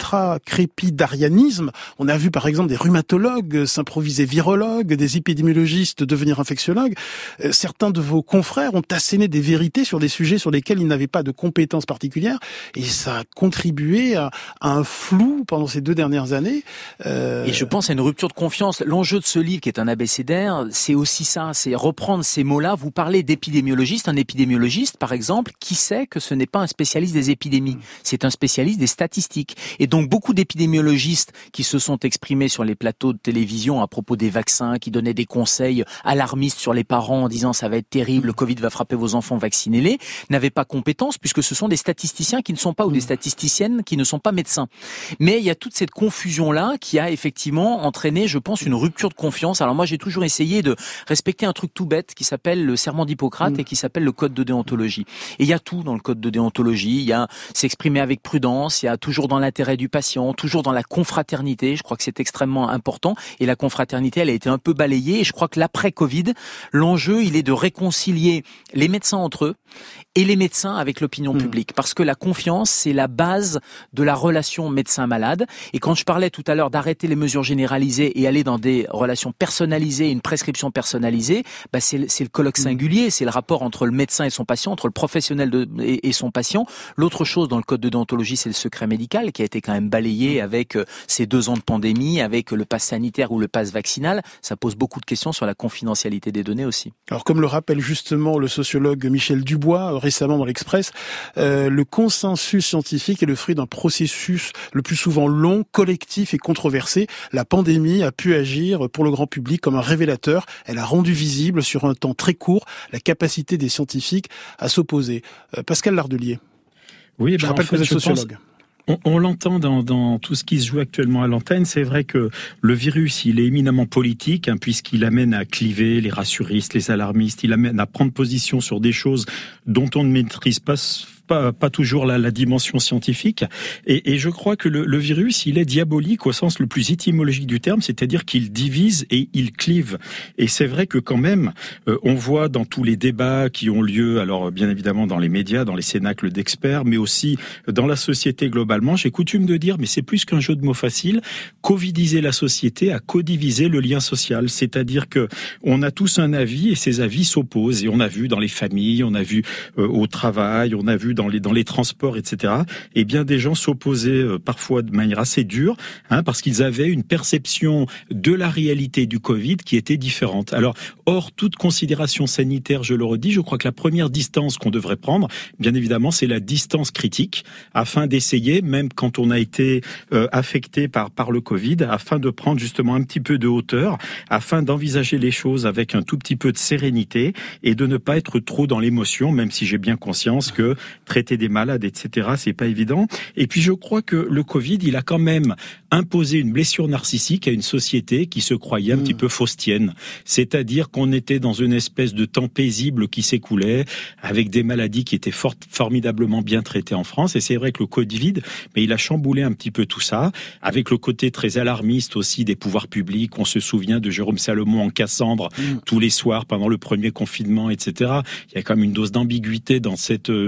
l'ultra-crépidarianisme. On a vu par exemple des rhumatologues s'improviser virologues, des épidémiologistes devenir infectiologues. Euh, certains de vos confrères ont asséné des vérités sur des sujets sur lesquels ils n'avaient pas de compétences particulières, et ça a contribué à, à un flou pendant ces deux dernières années. Euh... Et je pense à une rupture de confiance. L'enjeu de ce livre, qui est un abécédaire, c'est aussi ça, c'est reprendre ces mots-là. Vous parlez d'épidémiologiste, un épidémiologiste, par exemple, qui sait que ce n'est pas un spécialiste des épidémies, c'est un spécialiste des statistiques. Et donc beaucoup d'épidémiologistes qui se sont exprimés sur les plateaux de télévision à propos des vaccins, qui donnaient des conseils alarmistes sur les parents en disant ça va être terrible, le Covid va frapper vos enfants, vaccinez-les, n'avaient pas compétence puisque ce sont des statisticiens qui ne sont pas, ou des statisticiennes qui ne sont pas médecins. Mais il y a toute cette confusion-là qui a effectivement entraîné, je pense, une rupture de confiance. Alors moi, j'ai toujours essayé de respecter un truc tout bête qui s'appelle le serment d'Hippocrate mmh. et qui s'appelle le code de déontologie. Et il y a tout dans le code de déontologie. Il y a s'exprimer avec prudence, il y a toujours dans l'intérêt du patient, toujours dans la confraternité. Je crois que c'est extrêmement important. Et la confraternité, elle a été un peu balayée. Et je crois que l'après-Covid, l'enjeu, il est de réconcilier les médecins entre eux et les médecins avec l'opinion mmh. publique. Parce que la confiance, c'est la base de la relation médecin-malade. Et quand je parlais tout à l'heure d'arrêter les mesures généralisées et aller dans des relations personnalisées, une prescription personnalisée, bah c'est, c'est le colloque singulier, c'est le rapport entre le médecin et son patient, entre le professionnel de, et, et son patient. L'autre chose dans le code de déontologie, c'est le secret médical qui a été quand même balayé avec ces deux ans de pandémie, avec le pass sanitaire ou le pass vaccinal. Ça pose beaucoup de questions sur la confidentialité des données aussi. Alors comme le rappelle justement le sociologue Michel Dubois récemment dans l'Express, euh, le consensus scientifique est le fruit d'un processus le plus souvent long, collectif et controversé. La pandémie a pu agir pour le grand public comme un révélateur. Elle a rendu visible sur un temps très court la capacité des scientifiques à s'opposer. Euh, Pascal Lardelier. Oui, je ben rappelle en fait, que vous êtes sociologue. On, on l'entend dans, dans tout ce qui se joue actuellement à l'antenne. C'est vrai que le virus, il est éminemment politique, hein, puisqu'il amène à cliver les rassuristes, les alarmistes. Il amène à prendre position sur des choses dont on ne maîtrise pas Pas, pas toujours la, la dimension scientifique. Et, et je crois que le, le virus, il est diabolique au sens le plus étymologique du terme, c'est-à-dire qu'il divise et il clive. Et c'est vrai que quand même, euh, on voit dans tous les débats qui ont lieu, alors bien évidemment dans les médias, dans les cénacles d'experts, mais aussi dans la société globalement, j'ai coutume de dire, mais c'est plus qu'un jeu de mots facile, covidiser la société à codiviser le lien social. C'est-à-dire que on a tous un avis et ces avis s'opposent. Et on a vu dans les familles, on a vu euh, au travail, on a vu dans les dans les transports, et cetera. Et bien des gens s'opposaient euh, parfois de manière assez dure, hein, parce qu'ils avaient une perception de la réalité du Covid qui était différente. Alors, hors toute considération sanitaire, je le redis, je crois que la première distance qu'on devrait prendre, bien évidemment, c'est la distance critique, afin d'essayer, même quand on a été euh, affecté par par le Covid, afin de prendre justement un petit peu de hauteur, afin d'envisager les choses avec un tout petit peu de sérénité et de ne pas être trop dans l'émotion, même si j'ai bien conscience que traiter des malades, et cetera, c'est pas évident. Et puis je crois que le Covid, il a quand même imposé une blessure narcissique à une société qui se croyait un mmh. petit peu faustienne. C'est-à-dire qu'on était dans une espèce de temps paisible qui s'écoulait, avec des maladies qui étaient fort, formidablement bien traitées en France. Et c'est vrai que le Covid, mais il a chamboulé un petit peu tout ça, avec le côté très alarmiste aussi des pouvoirs publics. On se souvient de Jérôme Salomon en Cassandre mmh. tous les soirs pendant le premier confinement, et cetera. Il y a quand même une dose d'ambiguïté dans cette, cette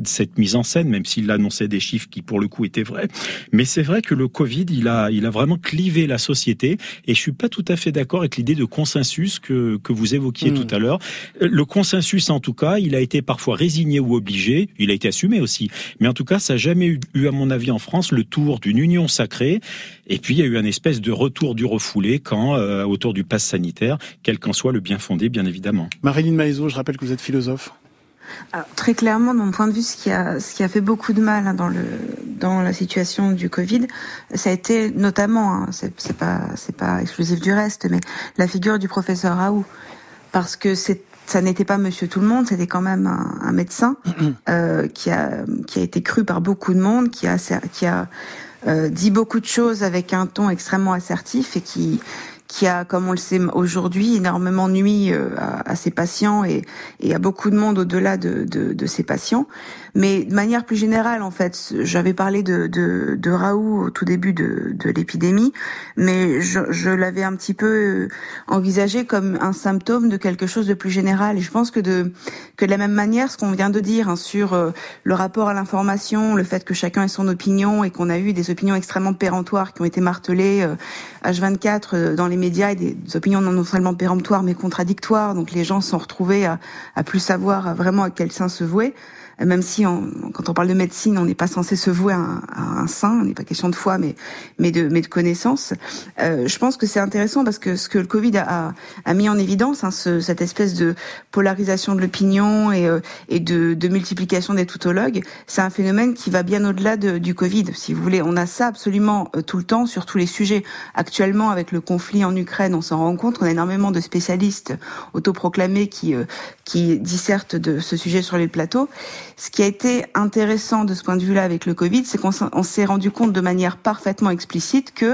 cette mise en scène, même s'il annonçait des chiffres qui, pour le coup, étaient vrais. Mais c'est vrai que le Covid, il a, il a vraiment clivé la société, et je suis pas tout à fait d'accord avec l'idée de consensus que, que vous évoquiez mmh. tout à l'heure. Le consensus, en tout cas, il a été parfois résigné ou obligé, il a été assumé aussi. Mais en tout cas, ça n'a jamais eu, eu, à mon avis, en France, le tour d'une union sacrée. Et puis, il y a eu un espèce de retour du refoulé quand, euh, autour du pass sanitaire, quel qu'en soit le bien fondé, bien évidemment. Marilyn Maezot, je rappelle que vous êtes philosophe. Alors, très clairement, de mon point de vue, ce qui a, ce qui a fait beaucoup de mal hein, dans le, dans la situation du Covid, ça a été notamment, hein, c'est, c'est pas, c'est pas exclusif du reste, mais la figure du professeur Raoult. Parce que c'est, ça n'était pas Monsieur Tout le Monde, c'était quand même un, un médecin, euh, qui a, qui a été cru par beaucoup de monde, qui a, qui a, euh, dit beaucoup de choses avec un ton extrêmement assertif et qui, qui a, comme on le sait aujourd'hui, énormément nui à, à ses patients et, et à beaucoup de monde au-delà de, de, de ses patients. Mais de manière plus générale, en fait, j'avais parlé de, de, de Raoult au tout début de, de l'épidémie, mais je, je l'avais un petit peu envisagé comme un symptôme de quelque chose de plus général. Et je pense que de, que de la même manière, ce qu'on vient de dire hein, sur euh, le rapport à l'information, le fait que chacun ait son opinion et qu'on a eu des opinions extrêmement péremptoires qui ont été martelées euh, H vingt-quatre euh, dans les médias et des, des opinions non seulement péremptoires mais contradictoires. Donc les gens se sont retrouvés à, à plus savoir à vraiment à quel sein se vouer. Même si on, quand on parle de médecine, on n'est pas censé se vouer à un, à un saint, on n'est pas question de foi, mais mais de mais de connaissance. Euh, je pense que c'est intéressant parce que ce que le Covid a, a mis en évidence, hein, ce, cette espèce de polarisation de l'opinion et euh, et de, de multiplication des tautologues, c'est un phénomène qui va bien au-delà de, du Covid. Si vous voulez, on a ça absolument euh, tout le temps sur tous les sujets. Actuellement, avec le conflit en Ukraine, on s'en rend compte. On a énormément de spécialistes autoproclamés qui euh, qui dissertent de ce sujet sur les plateaux. Ce qui a été intéressant de ce point de vue-là avec le Covid, c'est qu'on s'est rendu compte de manière parfaitement explicite que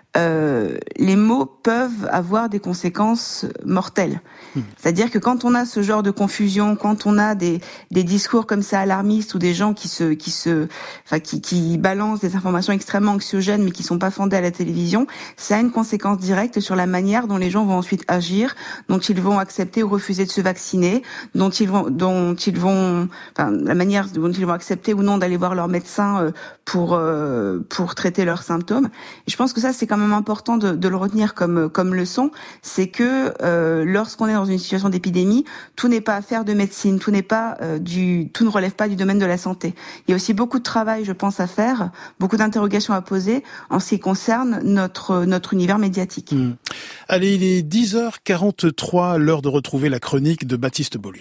euh, les mots peuvent avoir des conséquences mortelles. Mmh. C'est-à-dire que quand on a ce genre de confusion, quand on a des, des discours comme ça alarmistes ou des gens qui se, qui se, enfin qui, qui balancent des informations extrêmement anxiogènes mais qui sont pas fondées à la télévision, ça a une conséquence directe sur la manière dont les gens vont ensuite agir, dont ils vont accepter ou refuser de se vacciner, dont ils vont, dont ils vont, enfin la manière dont ils vont accepter ou non d'aller voir leur médecin pour euh, pour traiter leurs symptômes. Et je pense que ça c'est quand même important de, de le retenir comme comme leçon, c'est que euh, lorsqu'on est dans une situation d'épidémie, tout n'est pas affaire de médecine, tout n'est pas euh, du, tout ne relève pas du domaine de la santé. Il y a aussi beaucoup de travail, je pense, à faire, beaucoup d'interrogations à poser en ce qui concerne notre notre univers médiatique. Mmh. Allez, il est dix heures quarante-trois, l'heure de retrouver la chronique de Baptiste Beaulieu.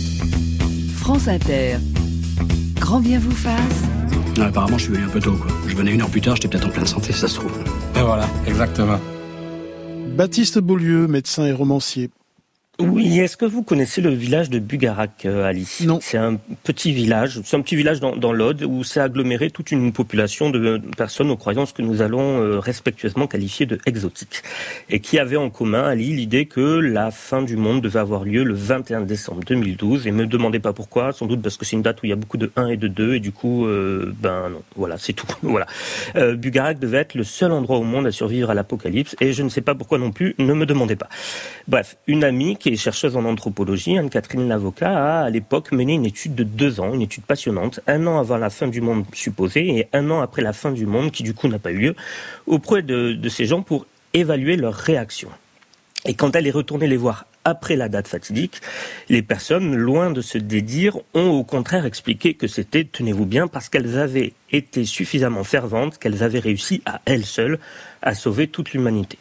France Inter. Grand bien vous fasse. Ouais, apparemment, je suis venu un peu tôt, quoi. Je venais une heure plus tard, j'étais peut-être en pleine santé, ça se trouve. Et voilà, exactement. Baptiste Beaulieu, médecin et romancier. Oui, est-ce que vous connaissez le village de Bugarak, euh, Ali ? Non. C'est un petit village, c'est un petit village dans, dans l'Aude où s'est agglomérée toute une population de personnes aux croyances que nous allons euh, respectueusement qualifier de exotiques. Et qui avaient en commun, Ali, l'idée que la fin du monde devait avoir lieu le vingt et un décembre deux mille douze. Et me demandez pas pourquoi, sans doute parce que c'est une date où il y a beaucoup de un et de deux, et du coup, euh, ben non, voilà, c'est tout. Voilà. Euh, Bugarak devait être le seul endroit au monde à survivre à l'apocalypse, et je ne sais pas pourquoi non plus, ne me demandez pas. Bref, une amie qui est chercheuse en anthropologie, Anne-Catherine Lavocat, a à l'époque mené une étude de deux ans, une étude passionnante, un an avant la fin du monde supposée et un an après la fin du monde, qui du coup n'a pas eu lieu, auprès de, de ces gens pour évaluer leurs réactions. Et quand elle est retournée les voir après la date fatidique, les personnes, loin de se dédire, ont au contraire expliqué que c'était, tenez-vous bien, parce qu'elles avaient été suffisamment ferventes, qu'elles avaient réussi à elles seules à sauver toute l'humanité.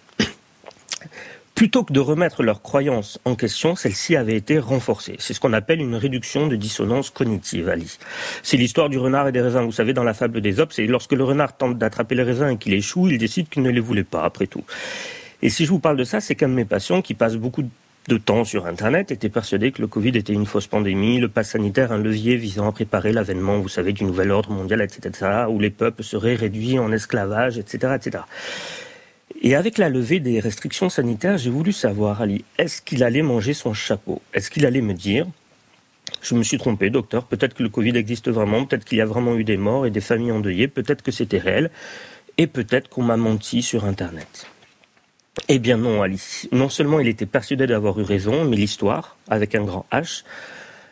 Plutôt que de remettre leurs croyances en question, celle-ci avait été renforcée. C'est ce qu'on appelle une réduction de dissonance cognitive, Ali. C'est l'histoire du renard et des raisins. Vous savez, dans la fable d'Ésope, c'est lorsque le renard tente d'attraper les raisins et qu'il échoue, il décide qu'il ne les voulait pas, après tout. Et si je vous parle de ça, c'est qu'un de mes patients qui passe beaucoup de temps sur Internet était persuadé que le Covid était une fausse pandémie, le pass sanitaire un levier visant à préparer l'avènement, vous savez, du nouvel ordre mondial, et cetera, où les peuples seraient réduits en esclavage, et cetera, et cetera. Et avec la levée des restrictions sanitaires, j'ai voulu savoir, Ali, est-ce qu'il allait manger son chapeau ? Est-ce qu'il allait me dire, je me suis trompé, docteur, peut-être que le Covid existe vraiment, peut-être qu'il y a vraiment eu des morts et des familles endeuillées, peut-être que c'était réel, et peut-être qu'on m'a menti sur Internet. Eh bien non, Ali. Non seulement il était persuadé d'avoir eu raison, mais l'histoire, avec un grand H,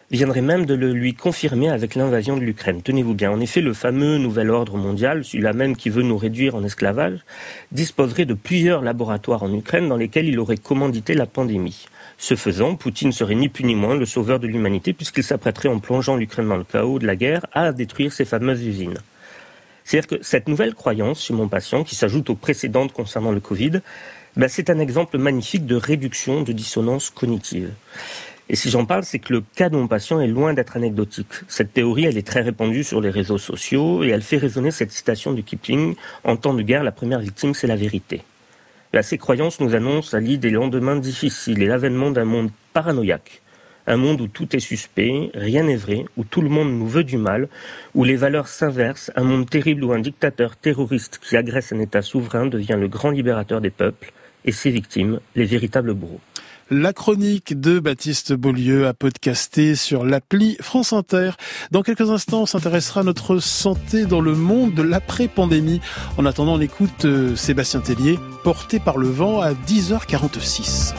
viendrait même de le lui confirmer avec l'invasion de l'Ukraine. Tenez-vous bien, en effet, le fameux nouvel ordre mondial, celui-là même qui veut nous réduire en esclavage, disposerait de plusieurs laboratoires en Ukraine dans lesquels il aurait commandité la pandémie. Ce faisant, Poutine serait ni plus ni moins le sauveur de l'humanité puisqu'il s'apprêterait, en plongeant l'Ukraine dans le chaos de la guerre, à détruire ces fameuses usines. C'est-à-dire que cette nouvelle croyance chez mon patient, qui s'ajoute aux précédentes concernant le Covid, ben c'est un exemple magnifique de réduction de dissonance cognitive. Et si j'en parle, c'est que le cas de mon patient est loin d'être anecdotique. Cette théorie, elle est très répandue sur les réseaux sociaux et elle fait résonner cette citation de Kipling « En temps de guerre, la première victime, c'est la vérité ». Ben, ces croyances nous annoncent à l'idée des lendemains difficiles et l'avènement d'un monde paranoïaque. Un monde où tout est suspect, rien n'est vrai, où tout le monde nous veut du mal, où les valeurs s'inversent, un monde terrible où un dictateur terroriste qui agresse un État souverain devient le grand libérateur des peuples et ses victimes, les véritables bourreaux. La chronique de Baptiste Beaulieu à podcaster sur l'appli France Inter. Dans quelques instants, on s'intéressera à notre santé dans le monde de l'après-pandémie. En attendant, on écoute euh, Sébastien Tellier, Porté par le vent à dix heures quarante-six.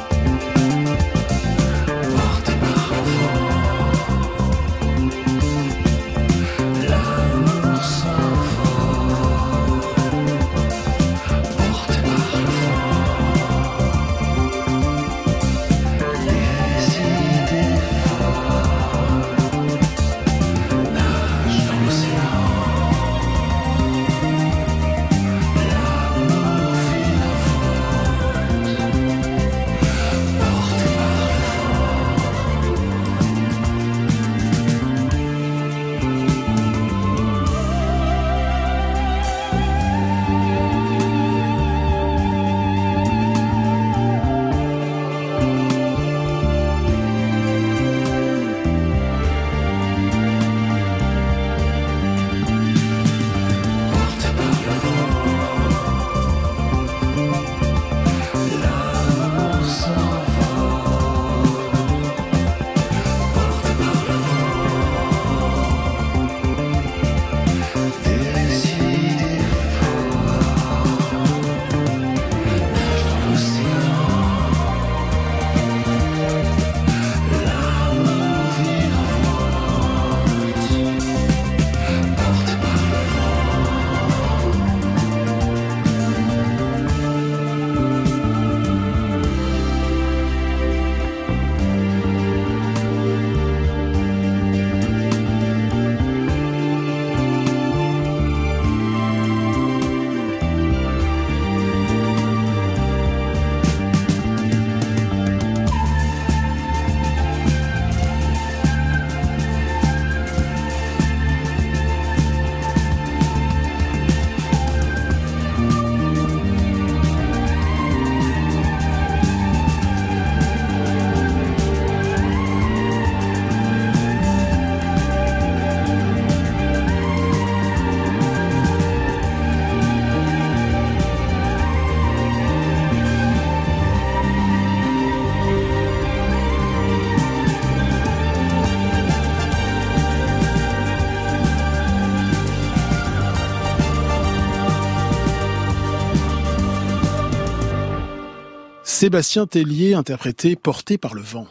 Sébastien Tellier, interprété Porté par le vent.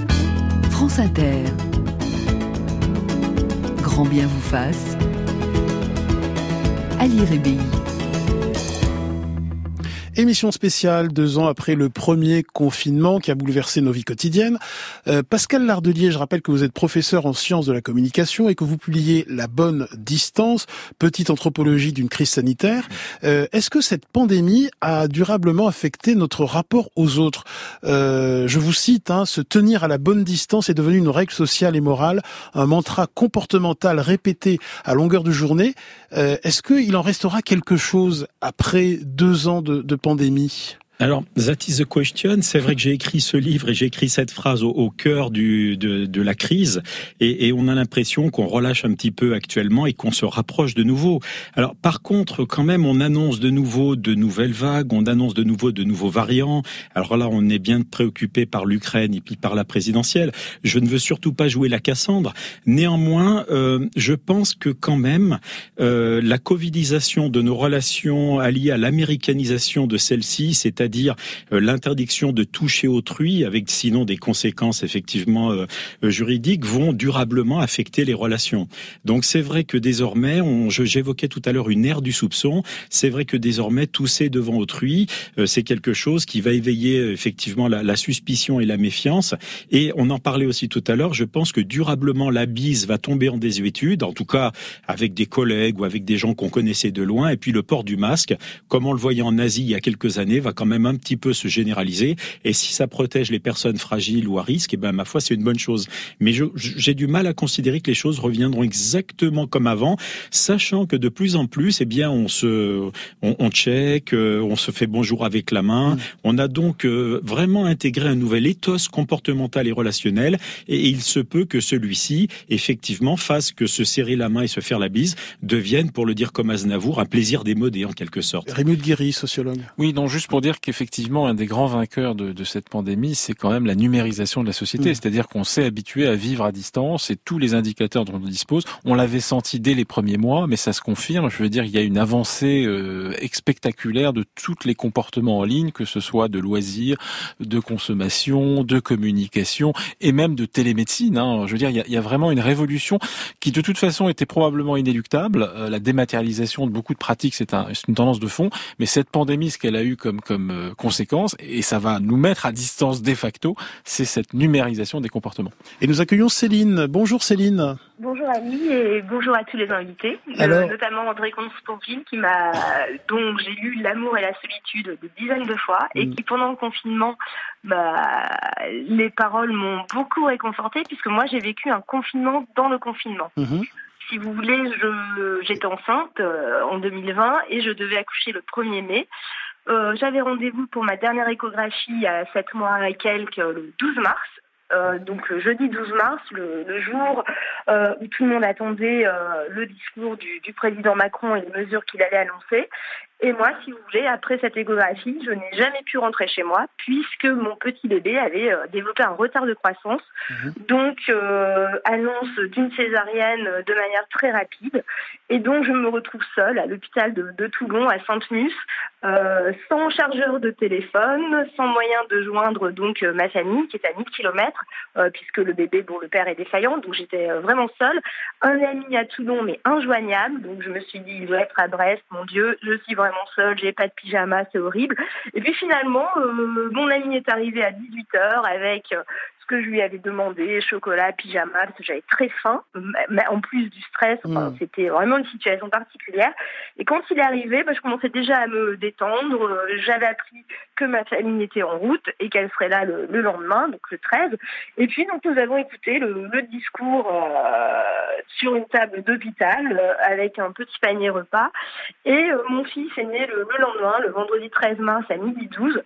France Inter. Grand bien vous fasse. Ali Rébéi. Émission spéciale, deux ans après le premier confinement qui a bouleversé nos vies quotidiennes. Euh, Pascal Lardelier, je rappelle que vous êtes professeur en sciences de la communication et que vous publiez La bonne distance, petite anthropologie d'une crise sanitaire. Euh, est-ce que cette pandémie a durablement affecté notre rapport aux autres ? euh, Je vous cite, hein, se tenir à la bonne distance est devenu une règle sociale et morale, un mantra comportemental répété à longueur de journée. Euh, est-ce qu'il en restera quelque chose après deux ans de, de pandémie ? Alors, that is the question. C'est vrai que j'ai écrit ce livre et j'ai écrit cette phrase au, au cœur du, de, de la crise et, et on a l'impression qu'on relâche un petit peu actuellement et qu'on se rapproche de nouveau. Alors, par contre, quand même, on annonce de nouveau de nouvelles vagues, on annonce de nouveau de nouveaux variants. Alors là, on est bien préoccupé par l'Ukraine et puis par la présidentielle. Je ne veux surtout pas jouer la Cassandre. Néanmoins, euh, je pense que quand même, euh, la covidisation de nos relations alliées à l'américanisation de celles-ci, c'est-à-dire c'est-à-dire euh, l'interdiction de toucher autrui, avec sinon des conséquences effectivement euh, juridiques, vont durablement affecter les relations. Donc c'est vrai que désormais, on, je, j'évoquais tout à l'heure une ère du soupçon, c'est vrai que désormais tousser devant autrui, euh, c'est quelque chose qui va éveiller euh, effectivement la, la suspicion et la méfiance. Et on en parlait aussi tout à l'heure, je pense que durablement la bise va tomber en désuétude, en tout cas avec des collègues ou avec des gens qu'on connaissait de loin, et puis le port du masque, comme on le voyait en Asie il y a quelques années, va quand même un petit peu se généraliser. Et si ça protège les personnes fragiles ou à risque, eh ben ma foi, c'est une bonne chose. Mais je, j'ai du mal à considérer que les choses reviendront exactement comme avant, sachant que de plus en plus, eh bien, on se, on, on check, euh, on se fait bonjour avec la main. Mmh. On a donc euh, vraiment intégré un nouvel ethos comportemental et relationnel, et il se peut que celui-ci, effectivement, fasse que se serrer la main et se faire la bise devienne, pour le dire comme Aznavour, un plaisir démodé en quelque sorte. Rémi de Guéry, sociologue. Oui, donc juste pour dire qu'effectivement, un des grands vainqueurs de, de cette pandémie, c'est quand même la numérisation de la société. Mmh. C'est-à-dire qu'on s'est habitué à vivre à distance et tous les indicateurs dont on dispose, on l'avait senti dès les premiers mois, mais ça se confirme. Je veux dire, il y a une avancée euh, spectaculaire de tous les comportements en ligne, que ce soit de loisirs, de consommation, de communication et même de télémédecine. Hein. Je veux dire, il y, a, il y a vraiment une révolution qui de toute façon était probablement inéluctable. Euh, la dématérialisation de beaucoup de pratiques, c'est, un, c'est une tendance de fond, mais cette pandémie, ce qu'elle a eu comme, comme euh, conséquence, et ça va nous mettre à distance de facto, c'est cette numérisation des comportements. Et nous accueillons Céline. Bonjour Céline. Bonjour Ali et bonjour à tous les invités, Alors... euh, notamment André Constantine qui m'a, dont j'ai lu L'amour et la solitude des dizaines de fois et mmh. qui pendant le confinement, bah, les paroles m'ont beaucoup réconfortée puisque moi j'ai vécu un confinement dans le confinement. Mmh. Si vous voulez, je, j'étais enceinte euh, en deux mille vingt et je devais accoucher le premier mai. Euh, j'avais rendez-vous pour ma dernière échographie à sept mois et quelques le douze mars. Euh, donc le jeudi douze mars, le, le jour euh, où tout le monde attendait euh, le discours du, du président Macron et les mesures qu'il allait annoncer. Et moi, si vous voulez, après cette échographie, je n'ai jamais pu rentrer chez moi puisque mon petit bébé avait euh, développé un retard de croissance. Mmh. Donc, euh, annonce d'une césarienne de manière très rapide. Et donc, je me retrouve seule à l'hôpital de, de Toulon, à Sainte-Mus, euh, sans chargeur de téléphone, sans moyen de joindre donc ma famille qui est à mille kilomètres, euh, puisque le bébé, bon, le père est défaillant. Donc, j'étais vraiment seule. Un ami à Toulon, mais injoignable. Donc, je me suis dit, il doit être à Brest, mon Dieu, je suis vraiment seule, j'ai pas de pyjama, c'est horrible. Et puis finalement, euh, mon ami est arrivé à dix-huit heures avec euh, ce que je lui avais demandé, chocolat, pyjama, parce que j'avais très faim, mais en plus du stress, enfin, mmh. c'était vraiment une situation particulière. Et quand il est arrivé, bah, je commençais déjà à me détendre, euh, j'avais appris que ma famille était en route et qu'elle serait là le, le lendemain, donc le treize. Et puis donc nous avons écouté le, le discours euh, sur une table d'hôpital euh, avec un petit panier repas. Et euh, mon fils est né le, le lendemain, le vendredi treize mars à midi douze.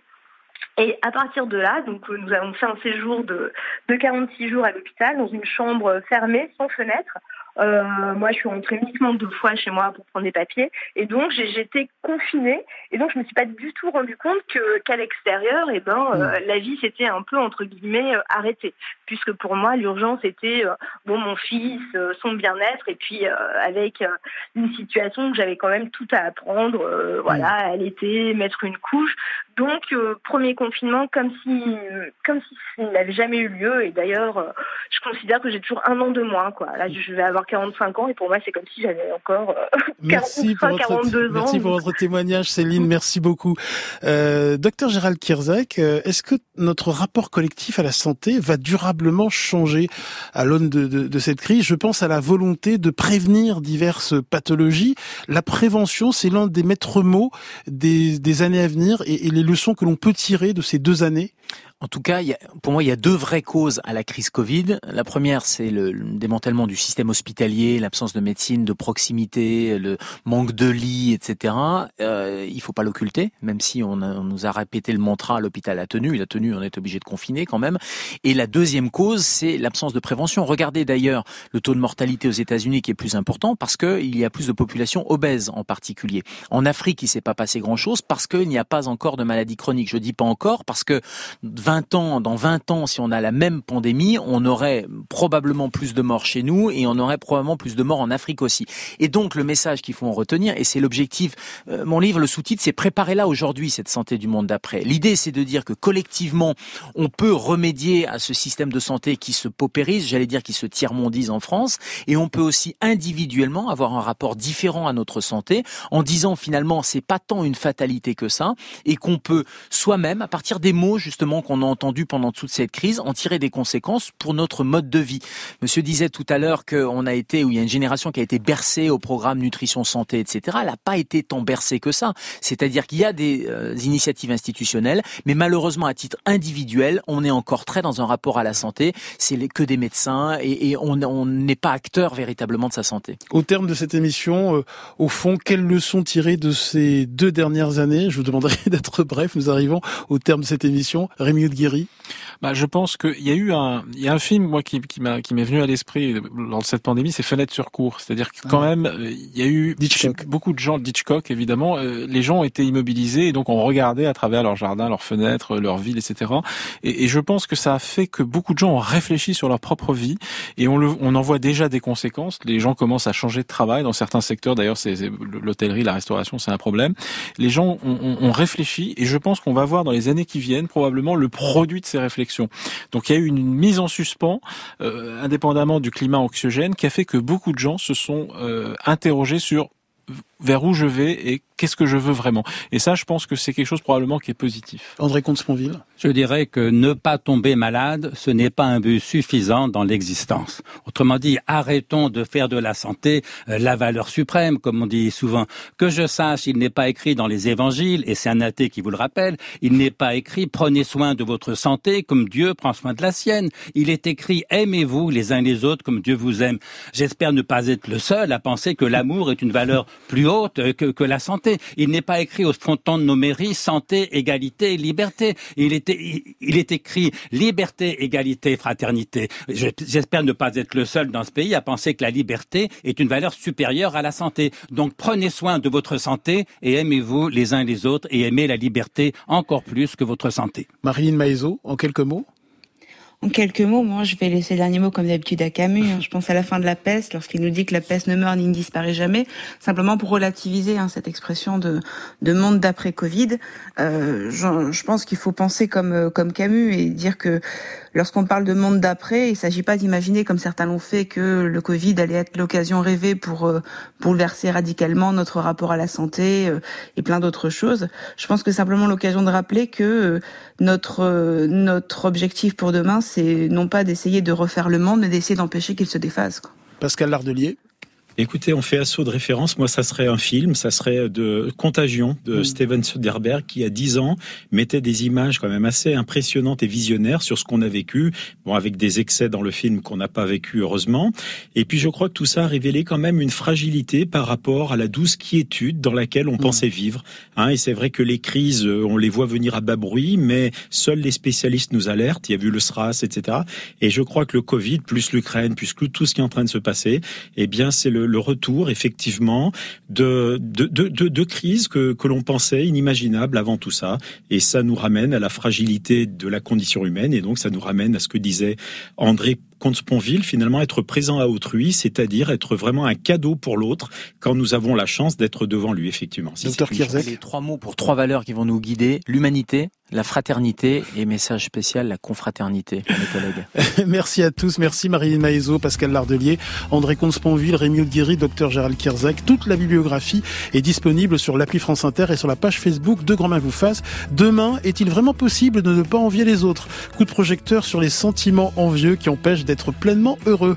Et à partir de là, donc nous avons fait un séjour de, de quarante-six jours à l'hôpital dans une chambre fermée, sans fenêtre. Euh, moi, je suis rentrée uniquement deux fois chez moi pour prendre des papiers, et donc j'ai, j'étais confinée. Et donc, je me suis pas du tout rendu compte que qu'à l'extérieur, eh ben, euh, la vie s'était un peu entre guillemets euh, arrêtée, puisque pour moi, l'urgence était euh, bon, mon fils, euh, son bien-être, et puis euh, avec euh, une situation que j'avais quand même tout à apprendre, euh, voilà, allaiter, mettre une couche. Donc, euh, premier confinement, comme si, comme si ça n'avait jamais eu lieu. Et d'ailleurs, euh, je considère que j'ai toujours un an de moins, quoi. Là, je vais avoir quarante-cinq ans et pour moi, c'est comme si j'avais encore euh, merci quarante, pour quarante-deux votre, ans. Merci pour votre témoignage, Céline. Merci beaucoup. Euh, docteur Gérald Kierzek, est-ce que notre rapport collectif à la santé va durablement changer à l'aune de, de, de cette crise? Je pense à la volonté de prévenir diverses pathologies. La prévention, c'est l'un des maîtres mots des, des années à venir et, et les leçons que l'on peut tirer de ces deux années. En tout cas, il y a, pour moi, il y a deux vraies causes à la crise Covid. La première, c'est le, le démantèlement du système hospitalier, l'absence de médecine de proximité, le manque de lits, et cetera. Euh, il faut pas l'occulter, même si on, a, on nous a répété le mantra, l'hôpital a tenu, il a tenu, on est obligé de confiner quand même. Et la deuxième cause, c'est l'absence de prévention. Regardez d'ailleurs le taux de mortalité aux États-Unis qui est plus important parce que il y a plus de population obèse en particulier. En Afrique, il s'est pas passé grand-chose parce qu'il n'y a pas encore de maladies chroniques. Je dis pas encore parce que vingt ans, dans vingt ans, si on a la même pandémie, on aurait probablement plus de morts chez nous et on aurait probablement plus de morts en Afrique aussi. Et donc, le message qu'il faut en retenir, et c'est l'objectif, euh, mon livre, le sous-titre, c'est « Préparez-la aujourd'hui, cette santé du monde d'après ». L'idée, c'est de dire que collectivement, on peut remédier à ce système de santé qui se paupérise, j'allais dire qui se tiers-mondise en France, et on peut aussi individuellement avoir un rapport différent à notre santé, en disant finalement, c'est pas tant une fatalité que ça, et qu'on peut soi-même, à partir des mots justement qu'on a entendus pendant toute cette crise, en tirer des conséquences pour notre mode de vie. Monsieur disait tout à l'heure qu'on a été, ou il y a une génération qui a été bercée au programme nutrition santé, et cetera. Elle n'a pas été tant bercée que ça. C'est-à-dire qu'il y a des euh, initiatives institutionnelles, mais malheureusement à titre individuel, on est encore très dans un rapport à la santé. C'est les, que des médecins et, et on n'est pas acteur véritablement de sa santé. Au terme de cette émission, euh, au fond, quelles leçons tirer de ces deux dernières années? Je vous demanderai d'être bref. Nous arrivons au terme de cette émission. Rémi Oudguiri. Bah, je pense qu'il y a eu un, il y a un film, moi, qui, qui m'a, qui m'est venu à l'esprit lors de cette pandémie, c'est Fenêtre sur cour. C'est-à-dire que quand ah. même, il y a eu Hitchcock. beaucoup de gens, Hitchcock, évidemment, euh, les gens ont été immobilisés et donc on regardait à travers leurs jardins, leurs fenêtres, leurs villes, et cetera. Et, et je pense que ça a fait que beaucoup de gens ont réfléchi sur leur propre vie et on le, on en voit déjà des conséquences. Les gens commencent à changer de travail dans certains secteurs. D'ailleurs, c'est, c'est l'hôtellerie, la restauration, c'est un problème. Les gens ont, ont, ont réfléchi et je pense qu'on va voir dans les années qui viennent probablement le produit de ces réflexions. Donc il y a eu une mise en suspens, euh, indépendamment du climat anxiogène, qui a fait que beaucoup de gens se sont euh, interrogés sur vers où je vais et qu'est-ce que je veux vraiment. Et ça, je pense que c'est quelque chose probablement qui est positif. André Comte-Sponville. Je dirais que ne pas tomber malade, ce n'est pas un but suffisant dans l'existence. Autrement dit, arrêtons de faire de la santé euh, la valeur suprême, comme on dit souvent. Que je sache, il n'est pas écrit dans les évangiles, et c'est un athée qui vous le rappelle, il n'est pas écrit « Prenez soin de votre santé comme Dieu prend soin de la sienne ». Il est écrit « Aimez-vous les uns les autres comme Dieu vous aime ». J'espère ne pas être le seul à penser que l'amour est une valeur plus haute que, que la santé. Il n'est pas écrit au fronton de nos mairies santé, égalité, liberté. Il est, il, il est écrit liberté, égalité, fraternité. Je, j'espère ne pas être le seul dans ce pays à penser que la liberté est une valeur supérieure à la santé. Donc prenez soin de votre santé et aimez-vous les uns les autres et aimez la liberté encore plus que votre santé. Marilyn Maezot, en quelques mots. En quelques mots, moi, je vais laisser le dernier mot comme d'habitude à Camus. Je pense à la fin de la peste, lorsqu'il nous dit que la peste ne meurt ni ne disparaît jamais, simplement pour relativiser hein, cette expression de, de monde d'après Covid. Euh, je, je pense qu'il faut penser comme, comme Camus et dire que lorsqu'on parle de monde d'après, il ne s'agit pas d'imaginer, comme certains l'ont fait, que le Covid allait être l'occasion rêvée pour euh, bouleverser radicalement notre rapport à la santé euh, et plein d'autres choses. Je pense que c'est simplement l'occasion de rappeler que euh, notre euh, notre objectif pour demain, c'est non pas d'essayer de refaire le monde, mais d'essayer d'empêcher qu'il se défasse, quoi. Pascal Lardelier. Écoutez, on fait assaut de référence. Moi, ça serait un film, ça serait de Contagion de mmh. Steven Soderbergh qui, à dix ans, mettait des images quand même assez impressionnantes et visionnaires sur ce qu'on a vécu. Bon, avec des excès dans le film qu'on n'a pas vécu, heureusement. Et puis, je crois que tout ça a révélé quand même une fragilité par rapport à la douce quiétude dans laquelle on mmh. pensait vivre. Hein, et c'est vrai que les crises, on les voit venir à bas bruit, mais seuls les spécialistes nous alertent. Il y a eu le SRAS, et cetera. Et je crois que le Covid, plus l'Ukraine, plus tout ce qui est en train de se passer, eh bien, c'est le le retour, effectivement, de, de, de, de, de crises que, que l'on pensait inimaginables avant tout ça. Et ça nous ramène à la fragilité de la condition humaine. Et donc, ça nous ramène à ce que disait André Comte-Sponville, finalement, être présent à autrui, c'est-à-dire être vraiment un cadeau pour l'autre quand nous avons la chance d'être devant lui, effectivement. Si Docteur Kierzek. Les trois mots pour trois valeurs qui vont nous guider, l'humanité, la fraternité et message spécial, la confraternité, mes collègues. Merci à tous. Merci Marilyn Maezot, Pascal Lardelier, André Comte-Sponville, Rémi Oudguiri, Docteur Gérald Kierzek. Toute la bibliographie est disponible sur l'appli France Inter et sur la page Facebook de Grand Main vous fasse. Demain, est-il vraiment possible de ne pas envier les autres? Coup de projecteur sur les sentiments envieux qui empêchent d'être pleinement heureux.